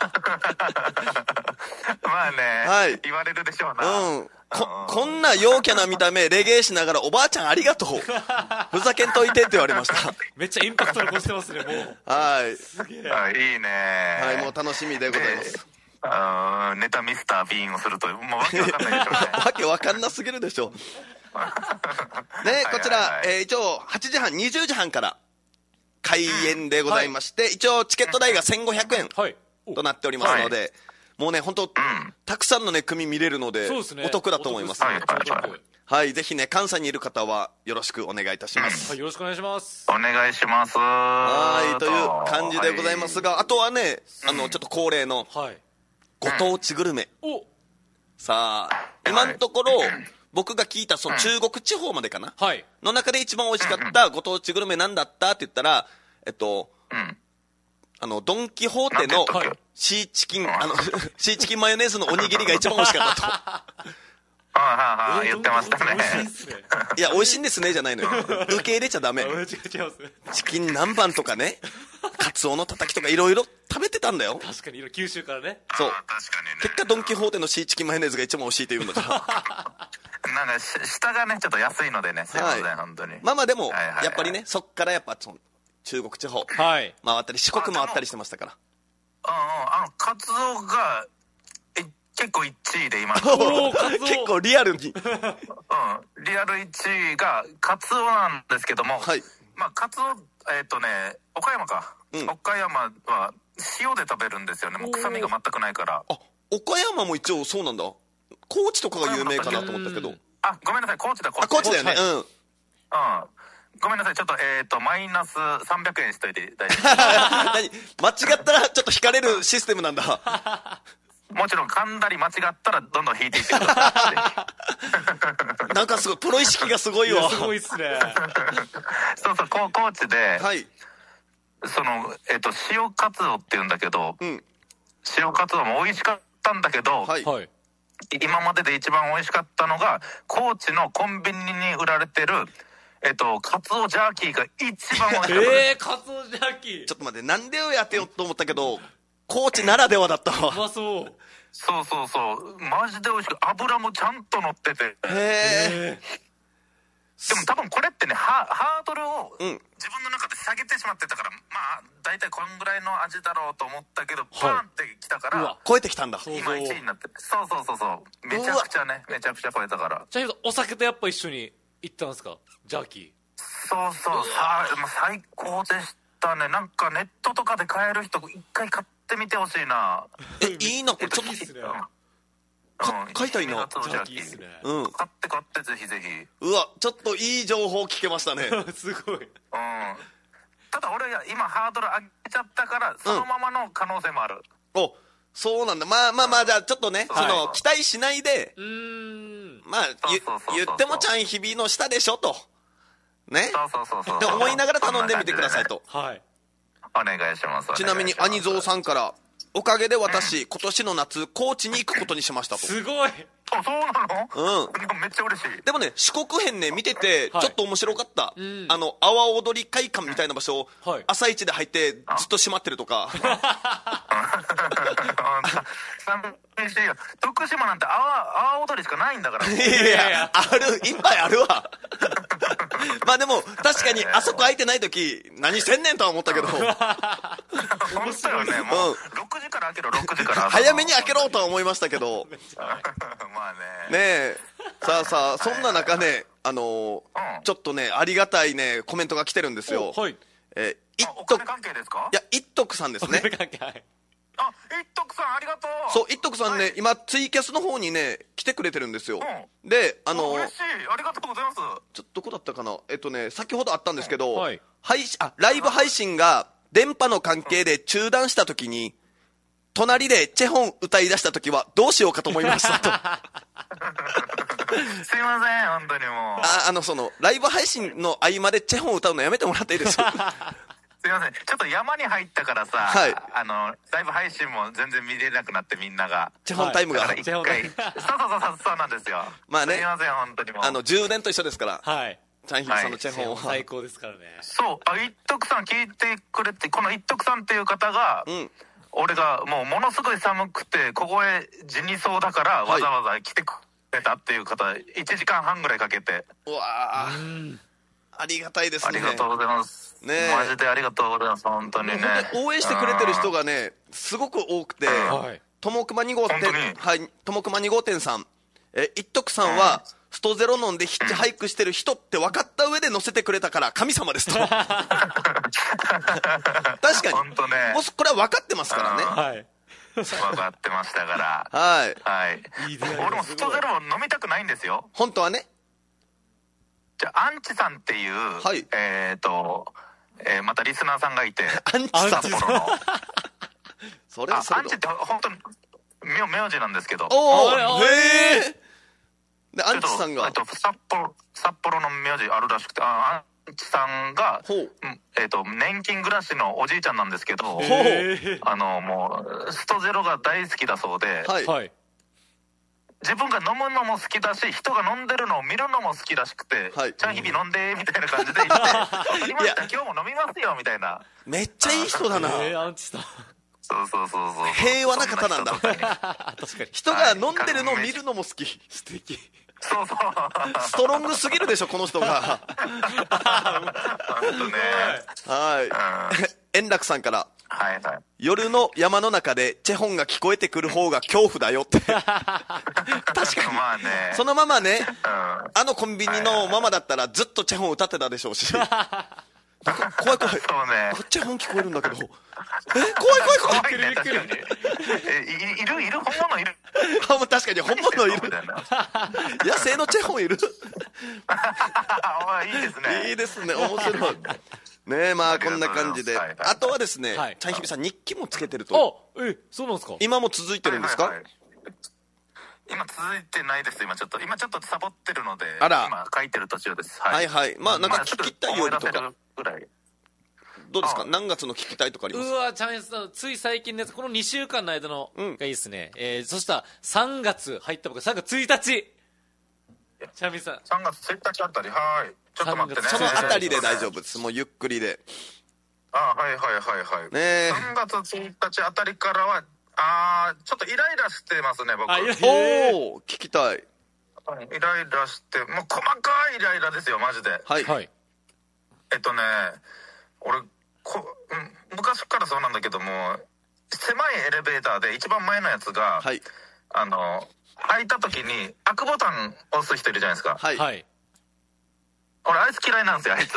あね、はい、言われるでしょうな、 うん、こ, こんな陽キャな見た目レゲエしながらおばあちゃんありがとうふざけんといてって言われましためっちゃインパクト残してますねもうはいすげえ、はい、いいねはいもう楽しみでございますあネタミスター・ビーンをするともうわけわかんないでしょうねわけわかんなすぎるでしょねこちら、はいはいはいえー、一応はちじはんにじゅうじはんから開演でございまして、うんはい、一応チケット代がせんごひゃくえんとなっておりますので、はい、もうね本当、うん、たくさんのね組見れるので、ね、お得だと思います、 はいはいはい、 はい、ぜひね関西にいる方はよろしくお願いいたします、 はい、よろしくお願いしますお願いしますはいという感じでございますが、はい、あとはねあのちょっと恒例の、はいご当地グルメ、 うん、おさあ今のところ僕が聞いたその中国地方までかな、 はい、 の中で一番美味しかったご当地グルメなんだったって言ったら、えっと、うん、あのドン・キホーテのシーチキン、あのシーチキンマヨネーズのおにぎりが一番美味しかったとああはあはあ言ってましたね。 いや美味しいんですねじゃないのよ、受け入れちゃダメ。チキン南蛮とかね、カツオのたたきとかいろいろ食べてたんだよ。 確かに九州からね。 そう、 確かにね。 結果ドン・キホーテのシーチキンマヨネーズが一番美味しいというのだなんか下がねちょっと安いのでね、すいません、はい、本当に。 まあまあでも、はいはいはい、やっぱりねそっからやっぱその中国地方、はい、回ったり四国回ったりしてましたから。 あああのカツオが結構いちいで今結構リアルに、うん、 リアルいちいがカツオなんですけども、はい、まあカツオえっ、ー、とね岡山か、うん、岡山は塩で食べるんですよね。もう臭みが全くないから。 あ、岡山も一応そうなんだ。高知とかが有名かなと思ったけど。 あ、ごめんなさい、高知だ、高知。 あ、高知だよね。うん、うん、 ごめんなさい、ちょっとえっ、ー、とマイナスさんびゃくえんしといて大丈夫何間違ったらちょっと引かれるシステムなんだもちろん噛んだり間違ったらどんどん引いていってくださいなんかすごいプロ意識がすごいわ。 すごいっすねそうそう、高高知で、 はい、 その、えっ、ー、と塩カツオって言うんだけど、うん、塩カツオも美味しかったんだけど、はい、今までで一番美味しかったのが高知のコンビニに売られてるえっとカツオジャーキーが一番美味しかったえー、カツオジャーキー。 ちょっと待って、なんでをやってようと思ったけど高知ならではだったわ。 うまそう。 そうそうそう、マジで美味しく、油もちゃんと乗ってて。 へえ。 でも多分これってね、ハ, ハードルを自分の中で下げてしまってたから、うん、まあ大体こんぐらいの味だろうと思ったけど、パーンってきたから、 はい、超えてきたんだ。 今いちいになってて、そうそうそうそう、めちゃくちゃね、めちゃくちゃ超えたから。 じゃあお酒とやっぱ一緒に行ったんですか、ジャーキー。 そうそう、さあ、まあ、最高でしたね。なんかネットとかで買える人一回買ってみてほしいな。 え、いいな、これちょっといいっすね。買いたいな。 ジャーキーですね。うん。買って買ってぜひぜひ。 うわ、ちょっといい情報聞けましたね。 すごい。うん。 ただ俺は今ハードル上げちゃったからそのままの可能性もある。 うん、お、そうなんだ。まあまあまあ、じゃあちょっとね、はい、その期待しないで、 うーん、 まあ言ってもちゃん日々の下でしょとね。 そうそうそうそう。 で思いながら頼んでみてくださいと。 はい。 お願いします。 ちなみにアニゾーさんから。おかげで私、今年の夏高知に行くことにしましたと。 すごい。 あ、そうなの？うん。 めっちゃ嬉しい。 でもね、四国編ね見ててちょっと面白かった、はい、うん、あの阿波踊り会館みたいな場所を、はい、朝一で入ってずっと閉まってるとか徳島なんて阿波阿波踊りしかないんだから。 いやいやいや、ある、いっぱいあるわまあでも確かにあそこ空いてない時何してんねんとは思ったけど本当よね、もうろくじから開けろ、ろくじから早めに開けろとは思いましたけどまあね。ねえ、さあさあ、そんな中ね、あのーうん、ちょっとねありがたいねコメントが来てるんですよ。 はい。 えー、 お金関係ですか？ いや、一徳さんですね。 お金関係、はい。 あ、一徳さんありがとう。 そう、一徳さんね、はい、今ツイキャスの方にね来てくれてるんですよ、うん、で、あのー、 嬉しい、ありがとうございます。 ちょっとどこだったかな、えっとね先ほどあったんですけど、 はい、 配信、あ、ライブ配信が電波の関係で中断した時に隣でチェホン歌い出した時はどうしようかと思いましたとすいません、本当にもうあ、あのそのライブ配信の合間でチェホン歌うのやめてもらっていいですかすいません、ちょっと山に入ったからさ、はい、あのライブ配信も全然見れなくなって、みんながチェホンタイムが、 はい、だから一回そうそうそうそうなんですよ。 まあね、 すいません、本当にもうあの充電と一緒ですから、 はい、 チャンヒルさんのチェホンは、 はい、最高ですからね。 そう、あ、一徳さん聞いてくれて、この一徳さんっていう方が、うん、俺がもうものすごい寒くて小声死にそうだから、はい、わざわざ来てくれたっていう方、いちじかんはんぐらいかけて。 うわー、ありがたいですね。 ありがとうございますね。マジでありがとうございます、本当にね。 応援してくれてる人がねすごく多くて、ともくまに号店、はい、ともくまに号店さん、え一徳さんは、うん、ストゼロ飲んでヒッチハイクしてる人って分かった上で乗せてくれたから神様ですと確かに本当ね、 もうこれは分かってますからね。 はい、 分かってましたからはい、 はい、俺もストゼロ飲みたくないんですよ、 本当はね。 じゃあアンチさんっていう、はい、えっ、ー、と、えー、またリスナーさんがいて、 アンチさん札幌のそれあアンチって本当に名名字なんですけど。 おお、 あれあへえ。で、アンチさんが。 えっと、札幌、札幌の名字あるらしくて、あアンチさんが、 ほう。 うんえっと、年金暮らしのおじいちゃんなんですけど、 ほう。 あの、もう、ストゼロが大好きだそうで、 はい。 はい。 自分が飲むのも好きだし、人が飲んでるのを見るのも好きらしくて、 はいちゃん日々飲んで、みたいな感じで言って、わかりました、今日も飲みますよ、みたいな。 めっちゃいい人だな。 えー、アンチさん。 そうそうそうそう。 平和な方なんだそな人とかに確かに。 人が飲んでるのを見るのも好き。 素敵。 そうそう。 ストロングすぎるでしょ、この人が。 本当ね。 はい。円楽さんから。 はいはい。 夜の山の中でチェホンが聞こえてくる方が恐怖だよって確かにまあね。 そのままね、 うん。 あのコンビニのママだったらずっとチェホン歌ってたでしょうしなんか怖い怖い、 そうね。 あチェホン聞こえるんだけどえ怖い怖い怖い怖いね、確かに。え、いいるいる本物いるあもう確かに本物いるみたいな。 野生のチェホンいるあいいですね。 いいですね、面白いねえ、まあこんな感じで、 ありがとうございますあとはですね、 はいちゃんひびさん日記もつけてると。 あ、え、そうなんですか？ 今も続いてるんですか？ はいはいはい今続いてないです今ちょっと今ちょっとサボってるのであら今書いてる途中です。 はいはい、まあなんか聞きたいよりとかまあちょっ思い出せるぐらい。 どうですか？ あ何月の聞きたいとかあります？ うわ、チャンスさん、つい最近のやつ、このにしゅうかんの間のうんがいいですね。えー、そしたらさんがつ入ったばかり、さんがつついたち。チャンミンさん。 さんがつついたちあたりはいちょっと待ってね。 そのあたりで大丈夫。 夫です、もうゆっくりであはいはいはいはい。 ねえ。 さんがつついたちあたりからはあーちょっとイライラしてますね僕。 あいやおお聞きたい。 イライラしてもう細かいイライラですよマジで。 はいはい。 えっとね俺こ、うん、昔からそうなんだけども狭いエレベーターで一番前のやつが、 はいあの開いた時に開くボタン押す人いるじゃないですか。 はい、 はい。 俺あいつ嫌いなんですよあいつ。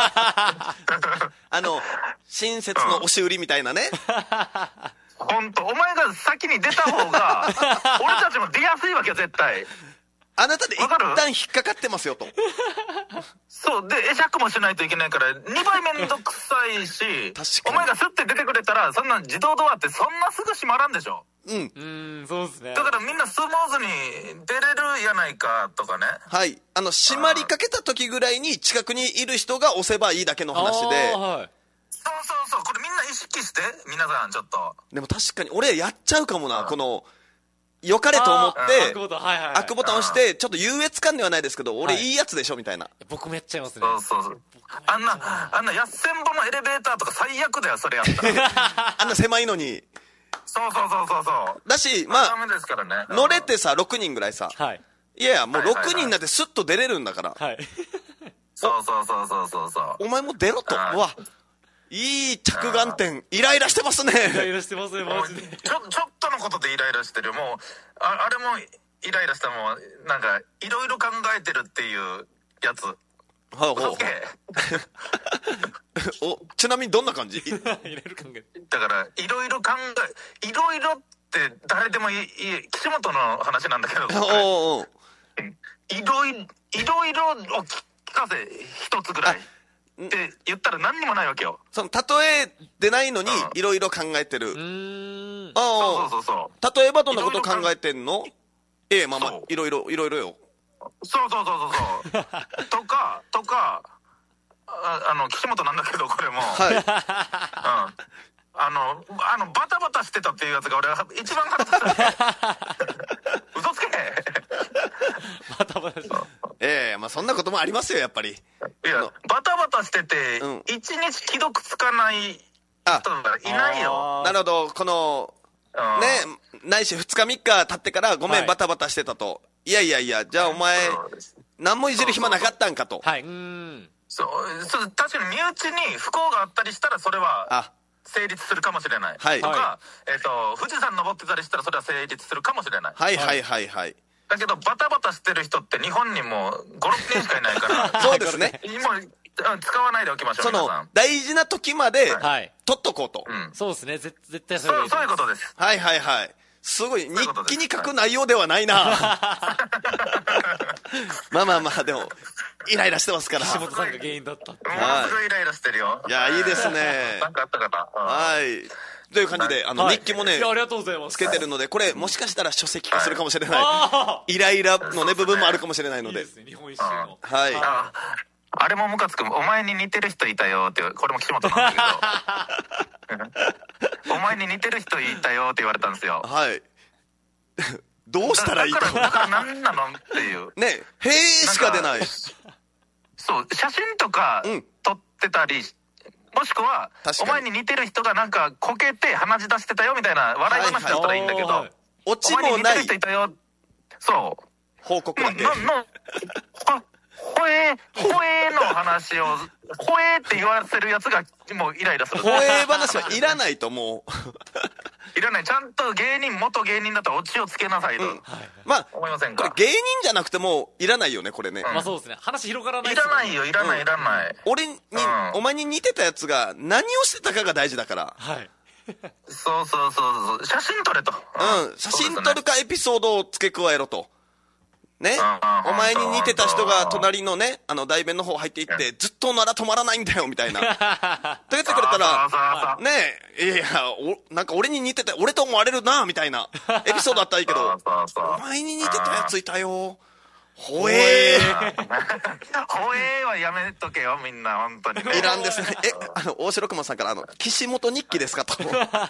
あの親切の押し売りみたいなね本当お前が先に出た方が俺たちも出やすいわけよ絶対。 あなたで一わかる旦引っかかってますよとそうで会釈もしないといけないからにばいめんどくさいし確かにお前がスッて出てくれたらそんな自動ドアってそんなすぐ閉まらんでしょ。 うんうーん、そうですね。 だからみんなスムーズに出れるやないかとかね。 はいあの閉まりかけた時ぐらいに近くにいる人が押せばいいだけの話であーはい。 そうそうそうこれみんな意識して皆さんちょっと。 でも確かに俺やっちゃうかもな、この良かれと思っあーて開くボタンはいはいはい開くボタン押してちょっと優越感ではないですけど俺はいいいやつでしょみたいな、 僕もやっちゃいますね。 そうそうそうあんなあんなやっせんぼのエレベーターとか最悪だよそれやったら。 あんな狭いのにそうそうそうそうそうだしまダあメですからね。 乗れてさろくにんぐらいさはい。 いやいやもうはいはいはいろくにんになってスッと出れるんだからはい。 そうそうそうそうそうそうお前も出ろとはいうわいい着眼点イライラしてますねイライラしてますね、 もうマジで。 ちょちょっとのことでイライラしてるもう あ, あれもイライラしたもうなんかいろいろ考えてるっていうやつ。 はい嘘つけおちなみにどんな感じ入れる考え。 だからいろいろ考えいろいろって誰でもいいいい岸本の話なんだけどおうおういろいろいろいろを聞かせ一つぐらいって言ったら何にもないわけよ。 その例えでないのにうんいろいろ考えてるうーん。 あそうあそうそうそう例えばどんなこと考えてんのええまあまあそういろいろいろいろよそうそうそうそうそうとかとかああの岸本なんだけどこれも、 はいうん、あのあのバタバタしてたっていうやつが俺は一番腹立った嘘つけバタバタして。 ええまあそんなこともありますよやっぱりいやバタバタしててうん一、日既読つかない人あがいないよ。 あーなるほどこのうんねないしふつかみっか経ってからごめん、 はいバタバタしてたといやいやいやじゃあお前何もいじる暇なかったんかとはい。うーん。 そうそう確かに身内に不幸があったりしたらそれはあ成立するかもしれない、 はいとか、 はえっと富士山登ってたりしたらそれは成立するかもしれない、 はいはいはいはいだけどバタバタしてる人って日本にもごろくにんしかいないからそうですねもううん使わないでおきましょうその皆さん。 大事な時まではい。 取っとこうと、 うんそうですね。ぜ絶対それがそうそういうことでですはいはいはいすごい日ういうことです記に書く内容ではないなまあまあまあでもイライラしてますから岸本さんが原因だったって。 ものすごいイライラしてるよ。 いやいいですねなんかあったかな、うんはいという感じで、あの、 はい日記もね、 いやありがとうございますつけてるので、これ、もしかしたら書籍化するかもしれない。イライラのね、部分もあるかもしれないので。 いいですね、日本一周の。 はい。 ああれもムカつく。お前に似てる人いたよって、これも岸本なんだけど。お前に似てる人いたよって言われたんですよ。 はい。どうしたらいいか。 だから、だから何なのっていう。 ね、へえしか出ない。 そう、写真とか撮ってたり、もしくは、お前に似てる人がなんかこけて鼻血出してたよみたいな笑い話だったらいいんだけど、はいはい、 オチもない。お前に似てる人いたよ。そう。 報告だけ。 の、の、ほえ、ほえの話を、ほえって言わせるやつがもうイライラする。 ほえ話はいらないともう。 いらない。ちゃんと芸人、元芸人だったらオチをつけなさいと。うん、 まあ、 思いませんか。 これ芸人じゃなくてもいらないよね、これね。 うん、まあそうですね。話広がらない、 ね。いらないよ、いらない、いらない。うん、 俺に、うん、お前に似てたやつが何をしてたかが大事だから。 はい。 そうそうそうそう。写真撮れと。 うん。写真撮るかエピソードを付け加えろと。ね、お前に似てた人が隣のね、あの大弁の方入っていって、ずっとなら止まらないんだよみたいな。と言ってくれたら、ねえ、いやいや、お、なんか俺に似てて、俺と思われるな、みたいなエピソードあったらいいけど、お前に似てたやついたよ。ほえー。ほえーはやめとけよ、みんな、本当に、ね。 いらんですね。え、あの、大城熊さんから、あの、岸本日記ですかと。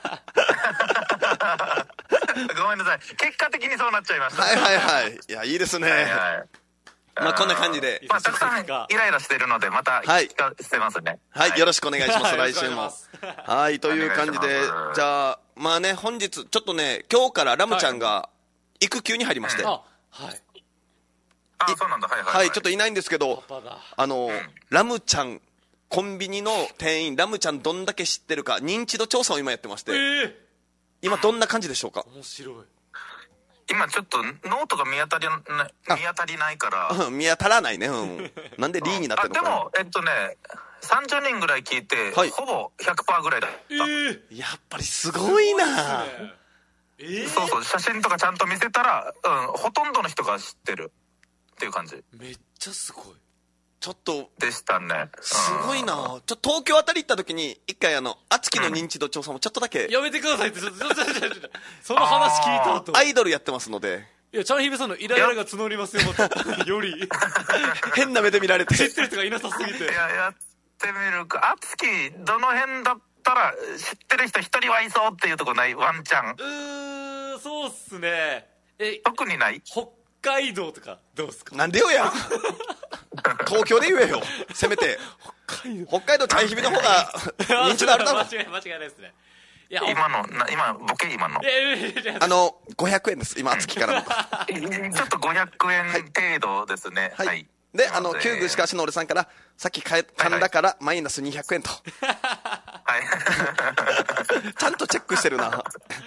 ごめんなさい。結果的にそうなっちゃいました。 はいはいはい。いや、いいですね。はいはい、まあこんな感じで。 まあたくさんイライラしてるので、また聞かせますね。 はい。はい、よろしくお願いします、来週も。はい、という感じで、じゃあ、まあね、本日、ちょっとね、今日からラムちゃんが育休に入りまして。 はい。 あ、そうなんだ。はいはい。 はい、ちょっといないんですけど、あの、うん、ラムちゃん、コンビニの店員、ラムちゃんどんだけ知ってるか、認知度調査を今やってまして。えー今どんな感じでしょうか。 面白い。 今ちょっとノートが見当たりな見当たりないから見当たらないね、うん、なんでリーになってるのかな。 あでもえっとねさんじゅうにんぐらい聞いて、はい、ほぼ ひゃくパーセント ぐらいだった、えー、やっぱりすごいな。すごいですね。えー、そうそう写真とかちゃんと見せたら、うん、ほとんどの人が知ってるっていう感じ。 めっちゃすごい。 ちょっとでしたね。 すごいな。ちょっと東京あたり行った時に一回あの敦貴の認知度調査もちょっとだけ、 うん、やめてくださいってちょっとちょっとちょっとその話聞いた後アイドルやってますので。 いやチャンヒビさんのイライラが募りますよまたより変な目で見られて知ってる人がいなさすぎて。いややってみるか。敦貴どの辺だったら知ってる人一人はいそうっていうとこないワンチャン。 うーんそうっすね。 え特にない。 北海道とかどうっすか。 なんでよや東京で言えよせめて。北海道北海道チャンヒビの方が認知度あるだろ。 間違い間違いないですね。 いや今のな今ボケ今のあのごひゃくえんです今敦貴からのちょっとごひゃくえん程度ですね。 はい、はい、であの旧具しかしの俺さんからさっき噛んだからマイナスにひゃくえんとはいちゃんとチェックしてるな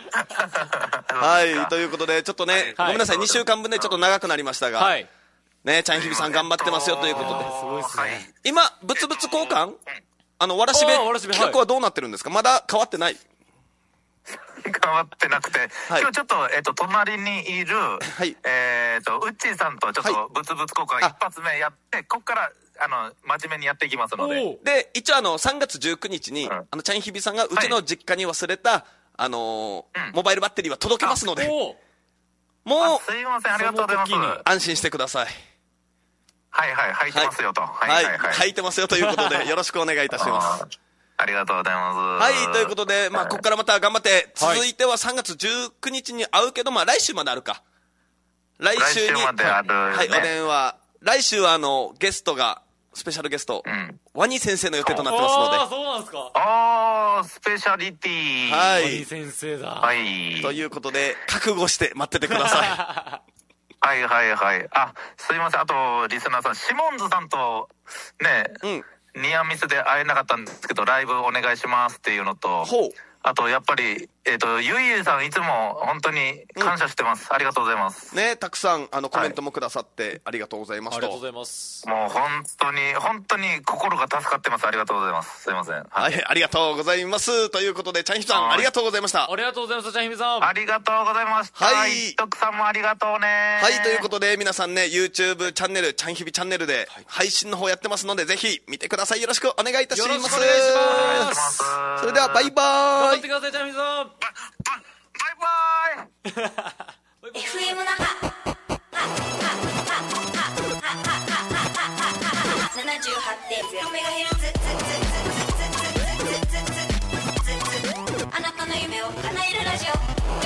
はいということでちょっとね、はい、ごめんなさいにしゅうかんぶんでちょっと長くなりましたが、はいね、チャンヒビさん頑張ってますよということで、 すごいですね。 今ブツブツ交換あのわらしべ企画はどうなってるんですか。まだ変わってない。 変わってなくて、はい、今日ちょっと、えっと、隣にいる、はい、えっと、ウッチーさんとちょっと、ブツブツ交換一発目やって、ここから、あの、真面目にやっていきますので。 で、一応あの、さんがつじゅうくにちに、うん、あの、チャンヒビさんがうちの実家に忘れた、はい、あのーうん、モバイルバッテリーは届けますので、もう、すいません、ありがとうございます。 安心してください。 はいはい、履いてますよと。 はい、はい、はい。履いてますよということで、よろしくお願いいたします。 ありがとうございます。 はい、ということで、まあ、ここからまた頑張って、続いてはさんがつじゅうくにちに会うけど、まあ、来週まであるか。来週に、 来週まである、ね。 はい、お電話。来週は、あの、ゲストが、スペシャルゲスト、うん、ワニ先生の予定となってますので。 ああ、そうなんですか。 ああ、スペシャリティ。 はい。 ワニ先生だ。 はい。 ということで、覚悟して待っててください。 はいはいはい。あ、すいません。あと、リスナーさん、シモンズさんと、ね、うん。ニアミスで会えなかったんですけど、ライブお願いしますっていうのと、ほう。あと、やっぱり、えっと、ゆいゆいさんいつも本当に感謝してます。うん、ありがとうございます。 ね、たくさん、あの、コメントもくださって、ありがとうございますと。 ありがとうございます。 もう本当に、本当に心が助かってます。ありがとうございます。すいません。はい、 はい、ありがとうございます。ということで、チャンヒビさん、ありがとうございました。 ありがとうございます、チャンヒビさん。 ありがとうございました。はい。徳さんもありがとうね。 はい、ということで、皆さんね、YouTube チャンネル、チャンヒビチャンネルで、配信の方やってますので、ぜひ、見てください。よろしくお願いいたします。よろしくお願いします。それでは、バイバーイ。 張ってください、チャンミンさん。 バイバイ。 エフエム 那覇ななじゅうはちてんゼロメガヘルツ、あなたの夢を叶えるラジオ。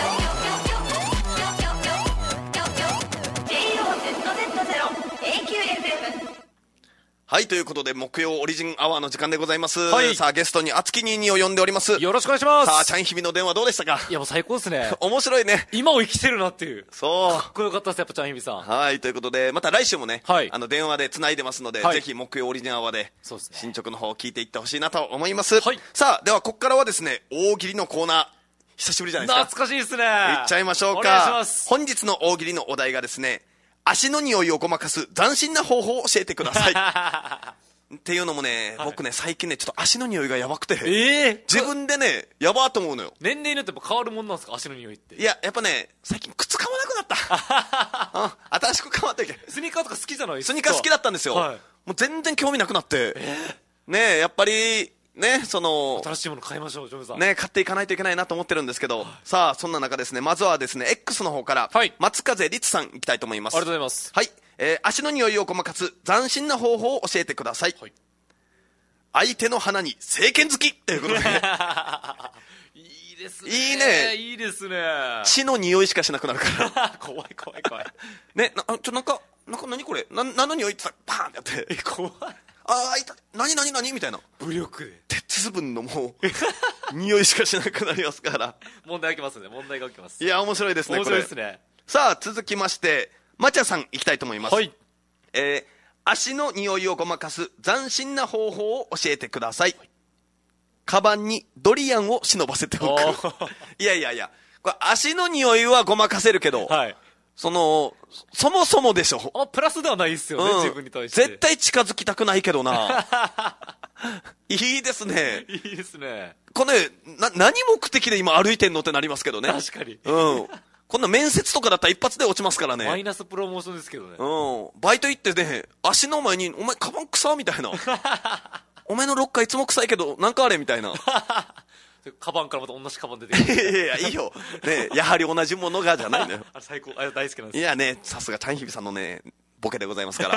ジェイオーゼットゼットゼロ エーキューエフエム。 はい、ということで木曜オリジンアワーの時間でございます。 はい、 さあゲストに厚木にーにーを呼んでおります。 よろしくお願いします。 さあちゃんひびの電話どうでしたか？ いやもう最高ですね。 面白いね。 今を生きてるなっていう。 そうかっこよかったです、やっぱちゃんひびさん。 はい、ということでまた来週もね、 はい、 あの電話で繋いでますので、 はい、 ぜひ木曜オリジンアワーでそうですね、 進捗の方を聞いていってほしいなと思います。 はい、 さあではここからはですね、大喜利のコーナー、久しぶりじゃないですか。 懐かしいですね。 いっちゃいましょうか。 お願いします。 本日の大喜利のお題がですね、足の匂いをごまかす斬新な方法を教えてください。っていうのもね、はい、僕ね最近ねちょっと足の匂いがやばくて、 えー、 自分でねやばーと思うのよ。 年齢によってやっぱ変わるもんなんですか、足の匂いって。 いややっぱね最近靴買わなくなった、うん、新しく買わなきゃ。 スニーカーとか好きじゃないですか。 スニーカー好きだったんですよ、はい、もう全然興味なくなって、えー、ねえやっぱりね、その新しいもの買いましょう、ジョブさん。 ね、買っていかないといけないなと思ってるんですけど、はい、さあそんな中ですね、まずはですね X の方から、はい、松風律さんいきたいと思います。 ありがとうございます。 はい、えー、足の匂いをごまかす斬新な方法を教えてください。はい、相手の鼻に正拳突きということでいいですね。 いいね。 いいですね。 血の匂いしかしなくなるから怖い怖い怖いね、なちょなんかなんか何これな何の匂いってさパーンってやってえ怖い。 ああいた何何何みたいな武力で鉄分のもう匂いしかしなくなりますから問題が起きますね。問題が起きます。 いや面白いですね。 面白いですね。 さあ続きましてまちゃさんいきたいと思います。 はい、 えー、足の匂いをごまかす斬新な方法を教えてください。はい、カバンにドリアンを忍ばせておくいやいやいやこれ足の匂いはごまかせるけど、はい、そのそもそもでしょ。 あプラスではないですよね、うん、自分に対して。 絶対近づきたくないけどないいですね。 いいですね。 これな何目的で今歩いてんのってなりますけどね。 確かに。 うん。こんな面接とかだったら一発で落ちますからね。 マイナスプロモーションですけどね。 うん。バイト行ってね、足の前に、お前カバン臭みたいな。お前のロッカーいつも臭いけど、なんかあれみたいな。 カバンからまた同じカバン出てくる。 いやいや、いいよ。ね、やはり同じものがじゃないのよ。 あれ最高。あれ大好きなんです。 いやね、さすがチャンヒビさんのね、ボケでございますから。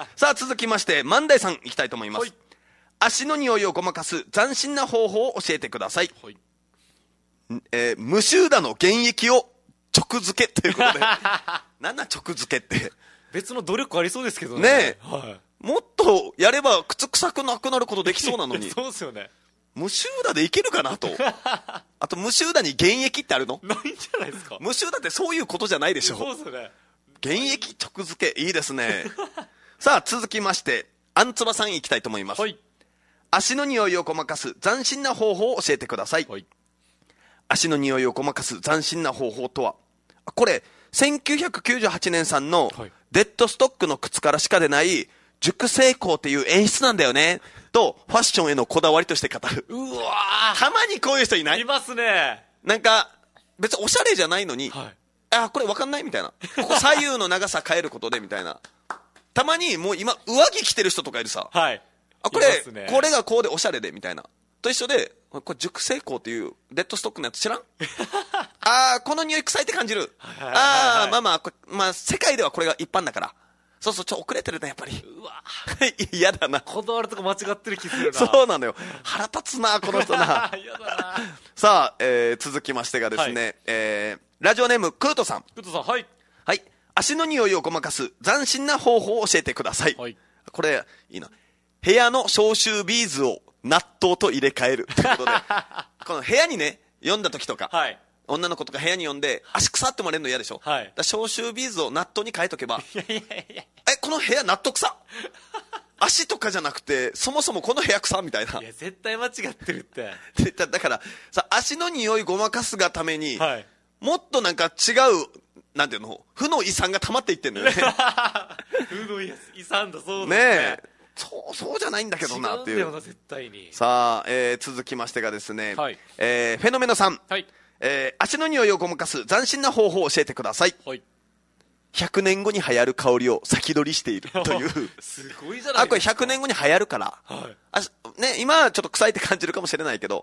さあ続きまして、万代さんいきたいと思います。はい、足の匂いをごまかす斬新な方法を教えてください。はい、えー、無臭打の原液を直付けということでなんなん直付けって別の努力ありそうですけどね。 ねえ、はい、もっとやれば靴臭くなくなることできそうなのにそうですよね。 無臭打でいけるかなとあと無臭打に原液ってあるのないんじゃないですか。 無臭打ってそういうことじゃないでしょ。 そうですよね。 原液直付けいいですねさあ続きましてあんつばさんいきたいと思います。はい、足の匂いをごまかす斬新な方法を教えてください。はい、足の匂いをごまかす斬新な方法とは、これせんきゅうひゃくきゅうじゅうはちねん産のデッドストックの靴からしか出ない熟成香っていう演出なんだよねとファッションへのこだわりとして語る。 うわたまにこういう人いない？ いますね。 なんか別におしゃれじゃないのに、はい、あこれ分かんないみたいな、ここ左右の長さ変えることでみたいなたまにもう今上着着てる人とかいるさ、はい、あこれ、ね、これがこうでおしゃれでみたいなと一緒で、これ熟成香っていうデッドストックのやつ知らんああこの匂い臭いって感じるああまあまあこまあ世界ではこれが一般だからそうそうちょ遅れてるねやっぱり。うわ嫌だな。 こだわるとこ間違ってる気するな。 そうなのよ。腹立つなこの人な嫌だなさあ、えー、続きましてがですね、はい、えー、ラジオネームクートさん。 クートさんはいはい足の匂いをごまかす斬新な方法を教えてください。はい、これいいな。部屋の消臭ビーズを納豆と入れ替えるということでこの部屋にね読んだ時とか、はい、女の子とか部屋に呼んで足臭って思われるの嫌でしょ、はい、だ消臭ビーズを納豆に変えとけばいやいやいやえこの部屋納豆臭足とかじゃなくてそもそもこの部屋臭みたいな。 いや絶対間違ってるってだ, だからさ足の匂いごまかすがために、はい、もっとなんか違うなんていうの負の遺産が溜まっていってんのよね負の遺産だそうですね。 ねえそうそうじゃないんだけどなっていう。 違うんだよな絶対に。 さあ、えー、続きましてがですね、はい、えー、フェノメノさん、はい、えー、足の匂いをごまかす斬新な方法を教えてください。はい、ひゃくねんごに流行る香りを先取りしているというすごいじゃないですか。 あこれひゃくねんごに流行るから、はい、あね、今はちょっと臭いって感じるかもしれないけど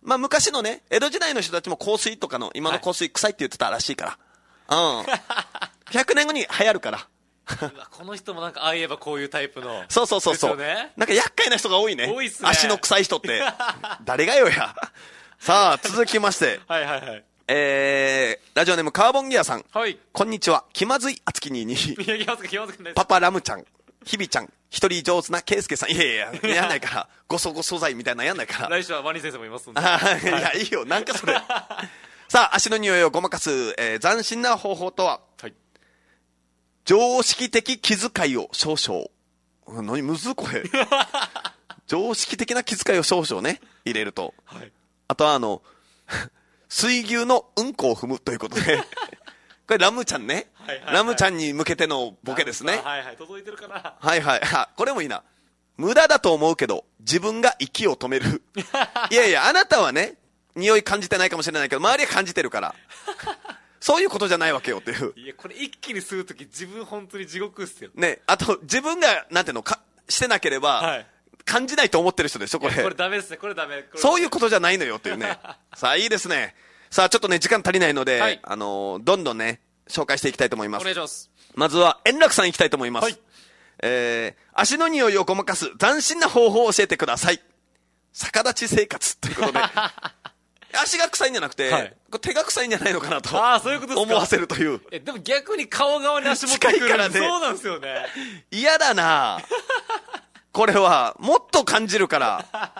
まあ昔のね、江戸時代の人たちも香水とかの、今の香水臭いって言ってたらしいから。うん。ひゃくねんごに流行るから。 うわこの人もなんかああ言えばこういうタイプの。 そうそうそうそう。 ね、 なんか厄介な人が多いね。 多いっすね。 足の臭い人って。誰がよや。さあ、続きまして。 はいはいはい。 えー、ラジオネームカーボンギアさん。 はい。 こんにちは。気まずいあつきにに。 いや、気まずく気まずくないです。 パパラムちゃん。ひびちゃん。一人上手なケイスケさん。いやいやいや、やんないから。ごそごそ剤みたいなやんないから。 来週はワニ先生もいますんで。 いや、いいよ。なんかそれ。さあ、足の匂いをごまかす、えー、斬新な方法とは。はい。常識的気遣いを少々。何むずこれ。常識的な気遣いを少々ね、入れると。はい。あとはあの、水牛のうんこを踏むということで。これラムちゃんね。はいはいはい、ラムちゃんに向けてのボケですね。 はいはい。届いてるかな。 はいはい。あ、これもいいな。無駄だと思うけど、自分が息を止める。いやいや、あなたはね、匂い感じてないかもしれないけど、周りは感じてるから。そういうことじゃないわけよっていう。 いや、これ一気に吸うとき自分本当に地獄っすよ。 ね、あと自分が、なんていうの、か、してなければ、はい、感じないと思ってる人でしょ、これ。 これダメですね、これダメ。これダメそういうことじゃないのよっていうね。さあ、いいですね。さあ、ちょっとね、時間足りないので、はい、あのー、どんどんね、紹介していきたいと思います。 お願いします。 まずは、円楽さん行きたいと思います。はい。えー、足の匂いをごまかす斬新な方法を教えてください。逆立ち生活ということで。足が臭いんじゃなくて、はい、これ手が臭いんじゃないのかなと。 ああ、そういうことですか。 思わせるという。 え、でも逆に顔側に足持ってくる。近いからね。そうなんですよね。 嫌だなこれは、もっと感じるから。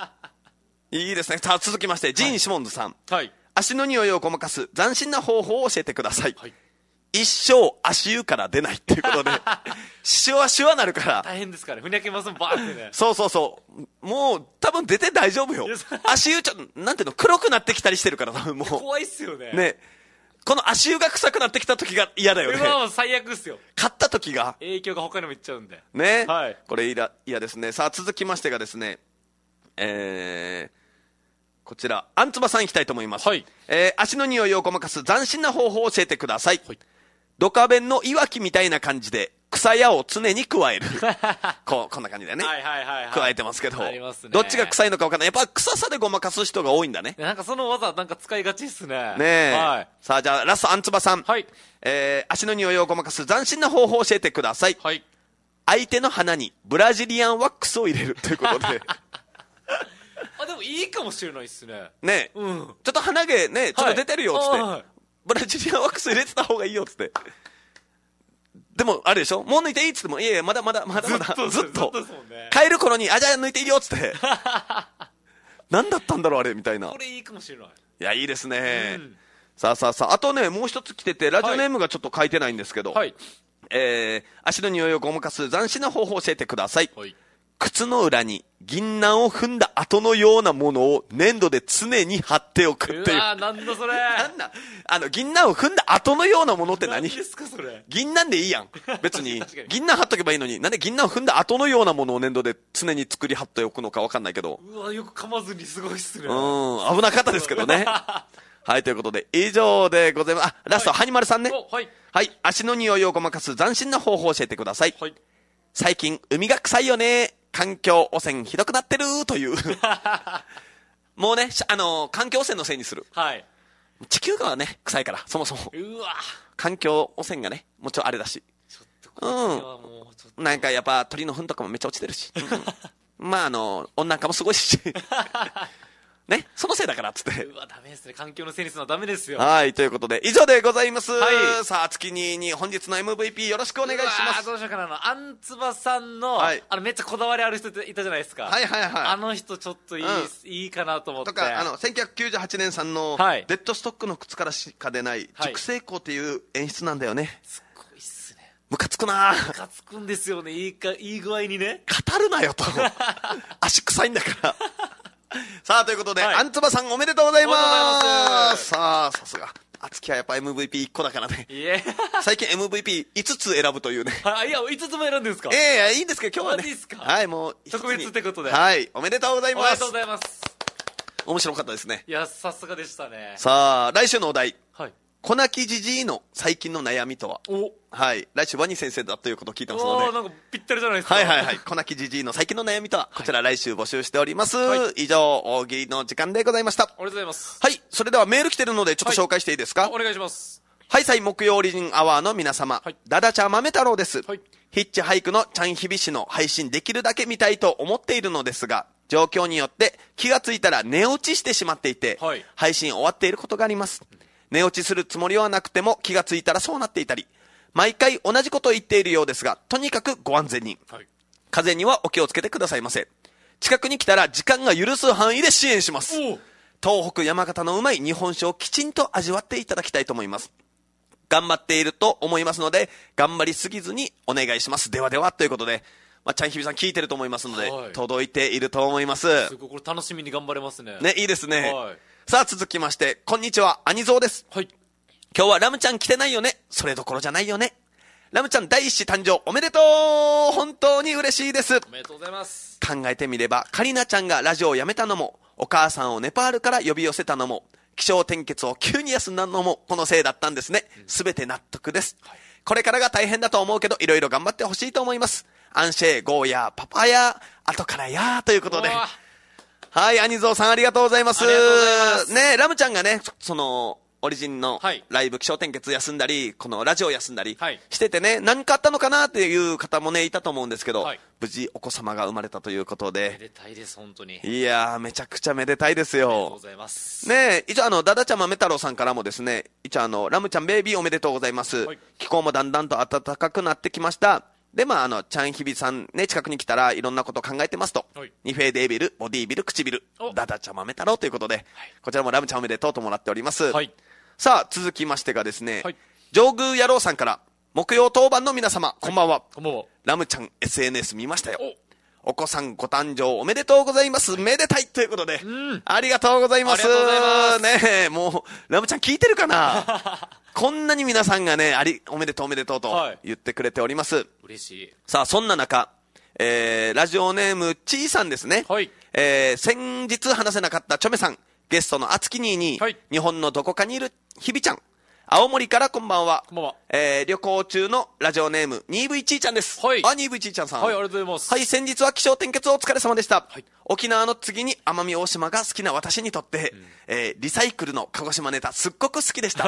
いいですね。さあ、続きまして、ジーン・シモンズさん。はい。足の匂いをごまかす斬新な方法を教えてください。はい。一生足湯から出ないっていうことで、シワシワなるから。 大変ですからね。ふにゃけますもん、バーってね。 そうそうそう。もう、多分出て大丈夫よ。足湯ちょっと、なんていうの、黒くなってきたりしてるから、多分もう。 怖いっすよね。 ね。この足湯が臭くなってきた時が嫌だよね。 うわ、もう最悪っすよ。 買った時が。 影響が他にもいっちゃうんで。 ね。はい。これ嫌ですね。さあ、続きましてがですね、えー、こちら、あんつばさん行きたいと思います。はい。えー、足の匂いをごまかす斬新な方法を教えてください。はい。ドカベンのいわきみたいな感じで、草屋を常に加える。こう、こんな感じでね。はいはいはい、はい。加えてますけど。ありますね。どっちが臭いのか分かんない。やっぱ臭さでごまかす人が多いんだね。 なんかその技、なんか使いがちっすね。 ねえ。はい。さあ、じゃあ、ラスト、あんつばさん。はい。えー、足の匂いをごまかす斬新な方法を教えてください。はい。相手の鼻にブラジリアンワックスを入れるということで。 あ、でもいいかもしれないっすね。 ねえ。うん。ちょっと鼻毛ね、ちょっと出てるよ、つって。はい。ブラジリアンワックス入れてた方がいいよ、つって。でも、あれでしょもう抜いていいっつっても、いやいや、まだまだ、まだまだ、ずっと。ずっとずっとね、帰る頃に、あ、じゃあ抜いていいよ、つって。何だったんだろう、あれ、みたいな。 これいいかもしれない。 いや、いいですね。うん、さあさあさあ、あとね、もう一つ来てて、ラジオネームがちょっと書いてないんですけど、はい。えー、足の匂いをごまかす斬新な方法を教えてください。はい。靴の裏に銀杏を踏んだ後のようなものを粘土で常に貼っておくっていう。うわー、なんだそれ。 なんだあの、銀杏を踏んだ後のようなものって何？ 何ですかそれ。 銀杏でいいやん。別に。銀杏貼っとけばいいのに、なんで銀杏を踏んだ後のようなものを粘土で常に作り貼っておくのかわかんないけど。 うわ、よく噛まずにすごいっすね。 うん、危なかったですけどね。はい、ということで、以上でございます。あ、ラスト、はい、はにまるさんね。はい。はい、足の匂いをごまかす斬新な方法を教えてください。はい。最近、海が臭いよね。環境汚染ひどくなってるという。もうね、あのー、環境汚染のせいにする。はい。地球がね、臭いから、そもそも。うわ環境汚染がね、もちろんあれだし。ちょっとこれはもうちょっと。なんかやっぱ鳥の糞とかもめっちゃ落ちてるし。うん、まああのー、温暖化もすごいし。ね、そのせいだからっつって。 うわ、ダメですね。環境のせいにするのはダメですよ。 はい、ということで、以上でございます。はい。さあ、月にに本日の エムブイピー よろしくお願いします。 どうしようかな。あの、あんつばさんの、はい、あの、めっちゃこだわりある人いたじゃないですか。はいはいはい。あの人ちょっといい、うん、いいかなと思って。とか、あの、せんきゅうひゃくきゅうじゅうはちねんさんの、はい、デッドストックの靴からしか出ない、熟成香っていう演出なんだよね。 すごいっすね。 ムカつくなムカつくんですよね。いいか、いい具合にね。 語るなよと。足臭いんだから。さあ、ということで、はい、あんつばさんおめでとうございます。さあ、さすが。あつきはやっぱ エムブイピーいっ 個だからね。いえ。最近 エムブイピーいつつ選ぶというね。 あ、いや、いつつも選んでるんですか？ ええー、いいんですけど、今日はね。 いいですか？ はい、もう。 特別ってことで。 はい、おめでとうございます。 おめでとうございます。 面白かったですね。 いや、さすがでしたね。 さあ、来週のお題。はい。 小泣きじじいの最近の悩みとは。おはい。来週ワニ先生だということを聞いてますので。 おー、なんかぴったりじゃないですか。 はいはいはい。小泣きじじいの最近の悩みとは、こちら来週募集しております。はい、以上、大喜利の時間でございました。ありがとうございます。 はい。それではメール来てるので、ちょっと紹介していいですか？はい、 お願いします。 はい、さい木曜オリジンアワーの皆様。はい、ダダちゃん豆太郎です。はい、ヒッチハイクのちゃんひびしの配信できるだけ見たいと思っているのですが、状況によって気がついたら寝落ちしてしまっていて、はい、配信終わっていることがあります。寝落ちするつもりはなくても気がついたらそうなっていたり、毎回同じことを言っているようですが、とにかくご安全に。はい、風邪にはお気をつけてくださいませ。近くに来たら時間が許す範囲で支援します。東北山形のうまい日本酒をきちんと味わっていただきたいと思います。頑張っていると思いますので、頑張りすぎずにお願いします。ではでは、ということで、まあ、ちゃんひびさん聞いてると思いますので、はい、届いていると思います。 すごい、これ楽しみに頑張れますね。 ね、いいですね。はい、さあ、続きまして、こんにちは、アニゾーです。はい。今日はラムちゃん来てないよね。それどころじゃないよね。ラムちゃん第一子誕生おめでとう。本当に嬉しいです。 おめでとうございます。 考えてみれば、カリナちゃんがラジオをやめたのも、お母さんをネパールから呼び寄せたのも、気象転結を急に休んだのもこのせいだったんですね。すべて納得です。はい、これからが大変だと思うけど、いろいろ頑張ってほしいと思います。アンシェー、ゴーヤー、パパヤー、後からやーということで。はい、アニゾーさんありがとうございます。ありがとうございます。ね、ラムちゃんがね、その、オリジンのライブ、気象転結休んだり、このラジオ休んだりしててね、何かあったのかなっていう方もね、いたと思うんですけど、はい、無事お子様が生まれたということで。 めでたいです、本当に。 いやー、めちゃくちゃめでたいですよ。ありがとうございます。 ね、一応あの、ダダちゃん豆太郎さんからもですね、一応あの、ラムちゃんベイビーおめでとうございます。はい、気候もだんだんと暖かくなってきました。で、まあ、あの、ちゃんひびさんね、近くに来たらいろんなこと考えてますと。はい、ニフェーデービル、ボディービル、唇、ダダちゃん豆太郎ということで、はい、こちらもラムちゃんおめでとうともらっております。はい、さあ、続きましてがですね、はい、上宮野郎さんから、木曜当番の皆様、こんばんは。はい、こんばんは。ラムちゃん エスエヌエス 見ましたよ。お, お子さんご誕生おめでとうございます。めでたいということで、うん、ありがとうございます。ありがとうございます。ねえ、もう、ラムちゃん聞いてるかなこんなに皆さんがね、あり、おめでとうおめでとうと言ってくれております。はい、 嬉しい。 さあ、そんな中、えー、ラジオネーム、ちーさんですね。はい。えー、先日話せなかったチョメさん、ゲストのあつきにーに、はい、日本のどこかにいるひびちゃん、青森からこんばんは。こんばんは。えー、旅行中のラジオネーム、ニーブイ ちーちゃんです。はい。あ、ニーブイ ちーちゃんさん。 はい、ありがとうございます。 はい、先日は気象転結お疲れ様でした。はい。沖縄の次に奄美大島が好きな私にとって、うん、えー、リサイクルの鹿児島ネタすっごく好きでした。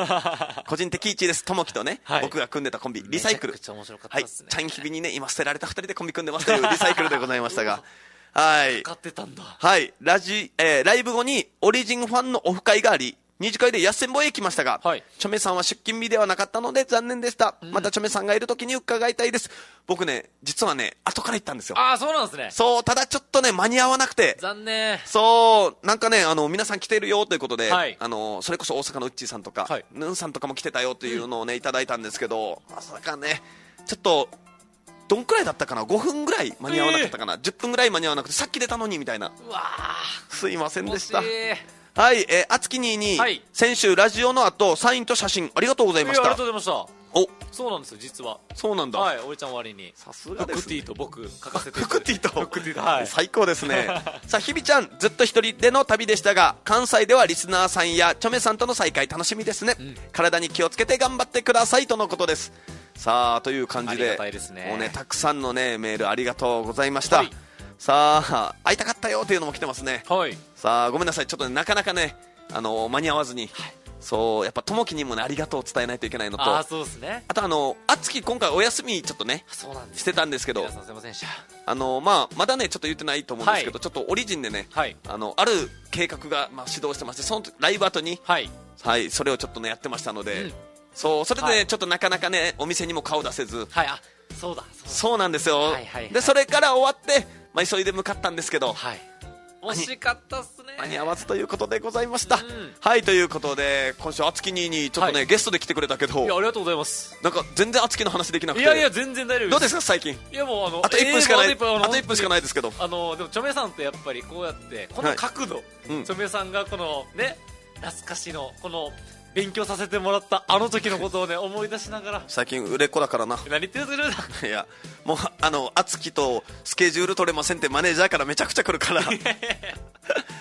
個人的いちいです。ともきとね、はい、僕が組んでたコンビ、リサイクル。 めちゃくちゃ面白かったですね。 はい。ちゃんひびにね、今捨てられた二人でコンビ組んでますというリサイクルでございましたが。はい。 使ってたんだ。 はい。ラジ、えー、ライブ後にオリジンファンのオフ会があり、二次会で安千穂へ行きましたが、はい、チョメさんは出勤日ではなかったので残念でした。うん、またチョメさんがいる時に伺いたいです。僕ね、実はね、後から行ったんですよ。 ああ、そうなんですね。 そう、ただちょっとね、間に合わなくて。 残念。 そう、なんかね、あの、皆さん来てるよということで、はい、あの、それこそ大阪のうっちーさんとか、はい、ヌンさんとかも来てたよというのをね、いただいたんですけど、まさかね、ちょっと、どんくらいだったかな、ごふんぐらい間に合わなかったかな、えー、じゅっぷんぐらい間に合わなくて、さっき出たのにみたいな。 うわすいませんでした。はい、えー、あつきにーに、はい、先週ラジオの後、サインと写真ありがとうございました。 ありがとうございました。お、そうなんですよ、実は。 そうなんだ。 はい、おいちゃん割に。 さすがです。 フクティと僕、書かせていただいて。 フクティとフクティと、はい。 最高ですね。さあ、ひびちゃん、ずっと一人での旅でしたが、関西ではリスナーさんやチョメさんとの再会楽しみですね。うん、体に気をつけて頑張ってくださいとのことです。さあ、という感じで、 ありがたいですね。 もうね、たくさんのね、メールありがとうございました。はい、さあ、会いたかったよというのも来てますね。はい。さあ、ごめんなさい、ちょっとね、なかなかね、あの間に合わずに、はい、そうやっぱともきにもねありがとうを伝えないといけないのと、 あ、そうですね、 あとあのあつき今回お休みちょっとねそうなんです、ね、 してたんですけど、 皆さんすいませんでした。 あのまあまだねちょっと言ってないと思うんですけど、はい、ちょっとオリジンでね、はい、あのある計画がまあ始動してまして、そのライブ後に、はいはい、それをちょっとねやってましたので、うん、そうそれでね、はい、ちょっとなかなかねお店にも顔出せず、 はい、あ、そうだそうだ、 そうなんですよ、はいはいはい、でそれから終わって、まあ、急いで向かったんですけど、はい、 惜しかったっすね、 間に合わずということでございました。うん、はい、ということで今週あつきににちょっとね、はい、ゲストで来てくれたけど、 いやありがとうございます。 なんか全然あつきの話できなくて、 いやいや全然大丈夫です。 どうですか最近。 いやもうあのあといっぷんしかない、えー、あといっぷんしかないですけど、 あのでもチョメさんってやっぱりこうやってこの角度、はい、うん、チョメさんがこのね懐かしのこの勉強させてもらったあの時のことをね思い出しながら、 最近売れっ子だからな。 何言ってるんですか。 いやもうあのあつきとスケジュール取れませんってマネージャーからめちゃくちゃ来るから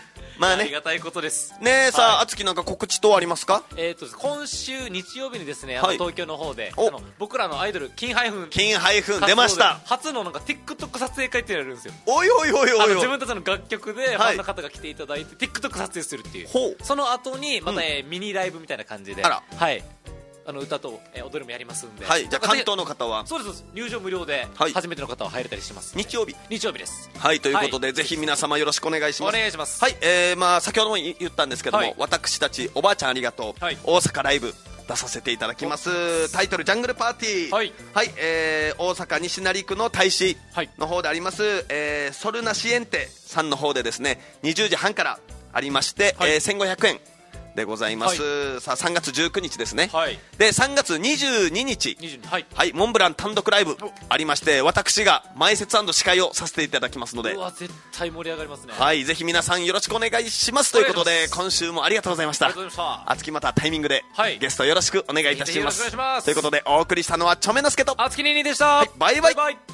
まあね、 ありがたいことですねえ。さあ、 はい、 あつきなんか告知等ありますか？ えー、と今週日曜日にですね、あのはい、 東京の方で、 おあの僕らのアイドル金ハイフン金ハイフン出ました。 初のなんか TikTok 撮影会ってやるんですよ。 おいおいおいおいおい、 あの自分たちの楽曲でファンの方が来ていただいて、はい、TikTok 撮影するっていう。 ほう。 その後にまた、うん、ミニライブみたいな感じで、あら、はい、あの歌と、えー、踊りもやりますんで、 はい、じゃあ関東の方はそうです、入場無料で、はい、初めての方は入れたりします。 日曜日日曜日です。 はい、ということで、 はい、 ぜひ皆様よろしくお願いします。 お願いします。 はい、えー、まあ先ほども言ったんですけども、はい、私たちおばあちゃんありがとう、はい、大阪ライブ出させていただきます。タイトルジャングルパーティー、はい、はい、えー、大阪西成区の大使の方であります、はい、えー、ソルナシエンテさんの方でですね、にじゅうじはんからありまして、はい、えー、せんごひゃくえんでございます、はい、さあさんがつじゅうくにちですね、はい、でさんがつにじゅうににち、はいはい、モンブラン単独ライブありまして、私が前説&司会をさせていただきますので、 うわ絶対盛り上がりますね。 はい、ぜひ皆さんよろしくお願いしますということで、今週もありがとうございました。あつきまたタイミングで、はい、ゲストよろしくお願いいたします。ということでお送りしたのはチョメノスケとあつきににでした、 はい、バイバイ。 バイバイ。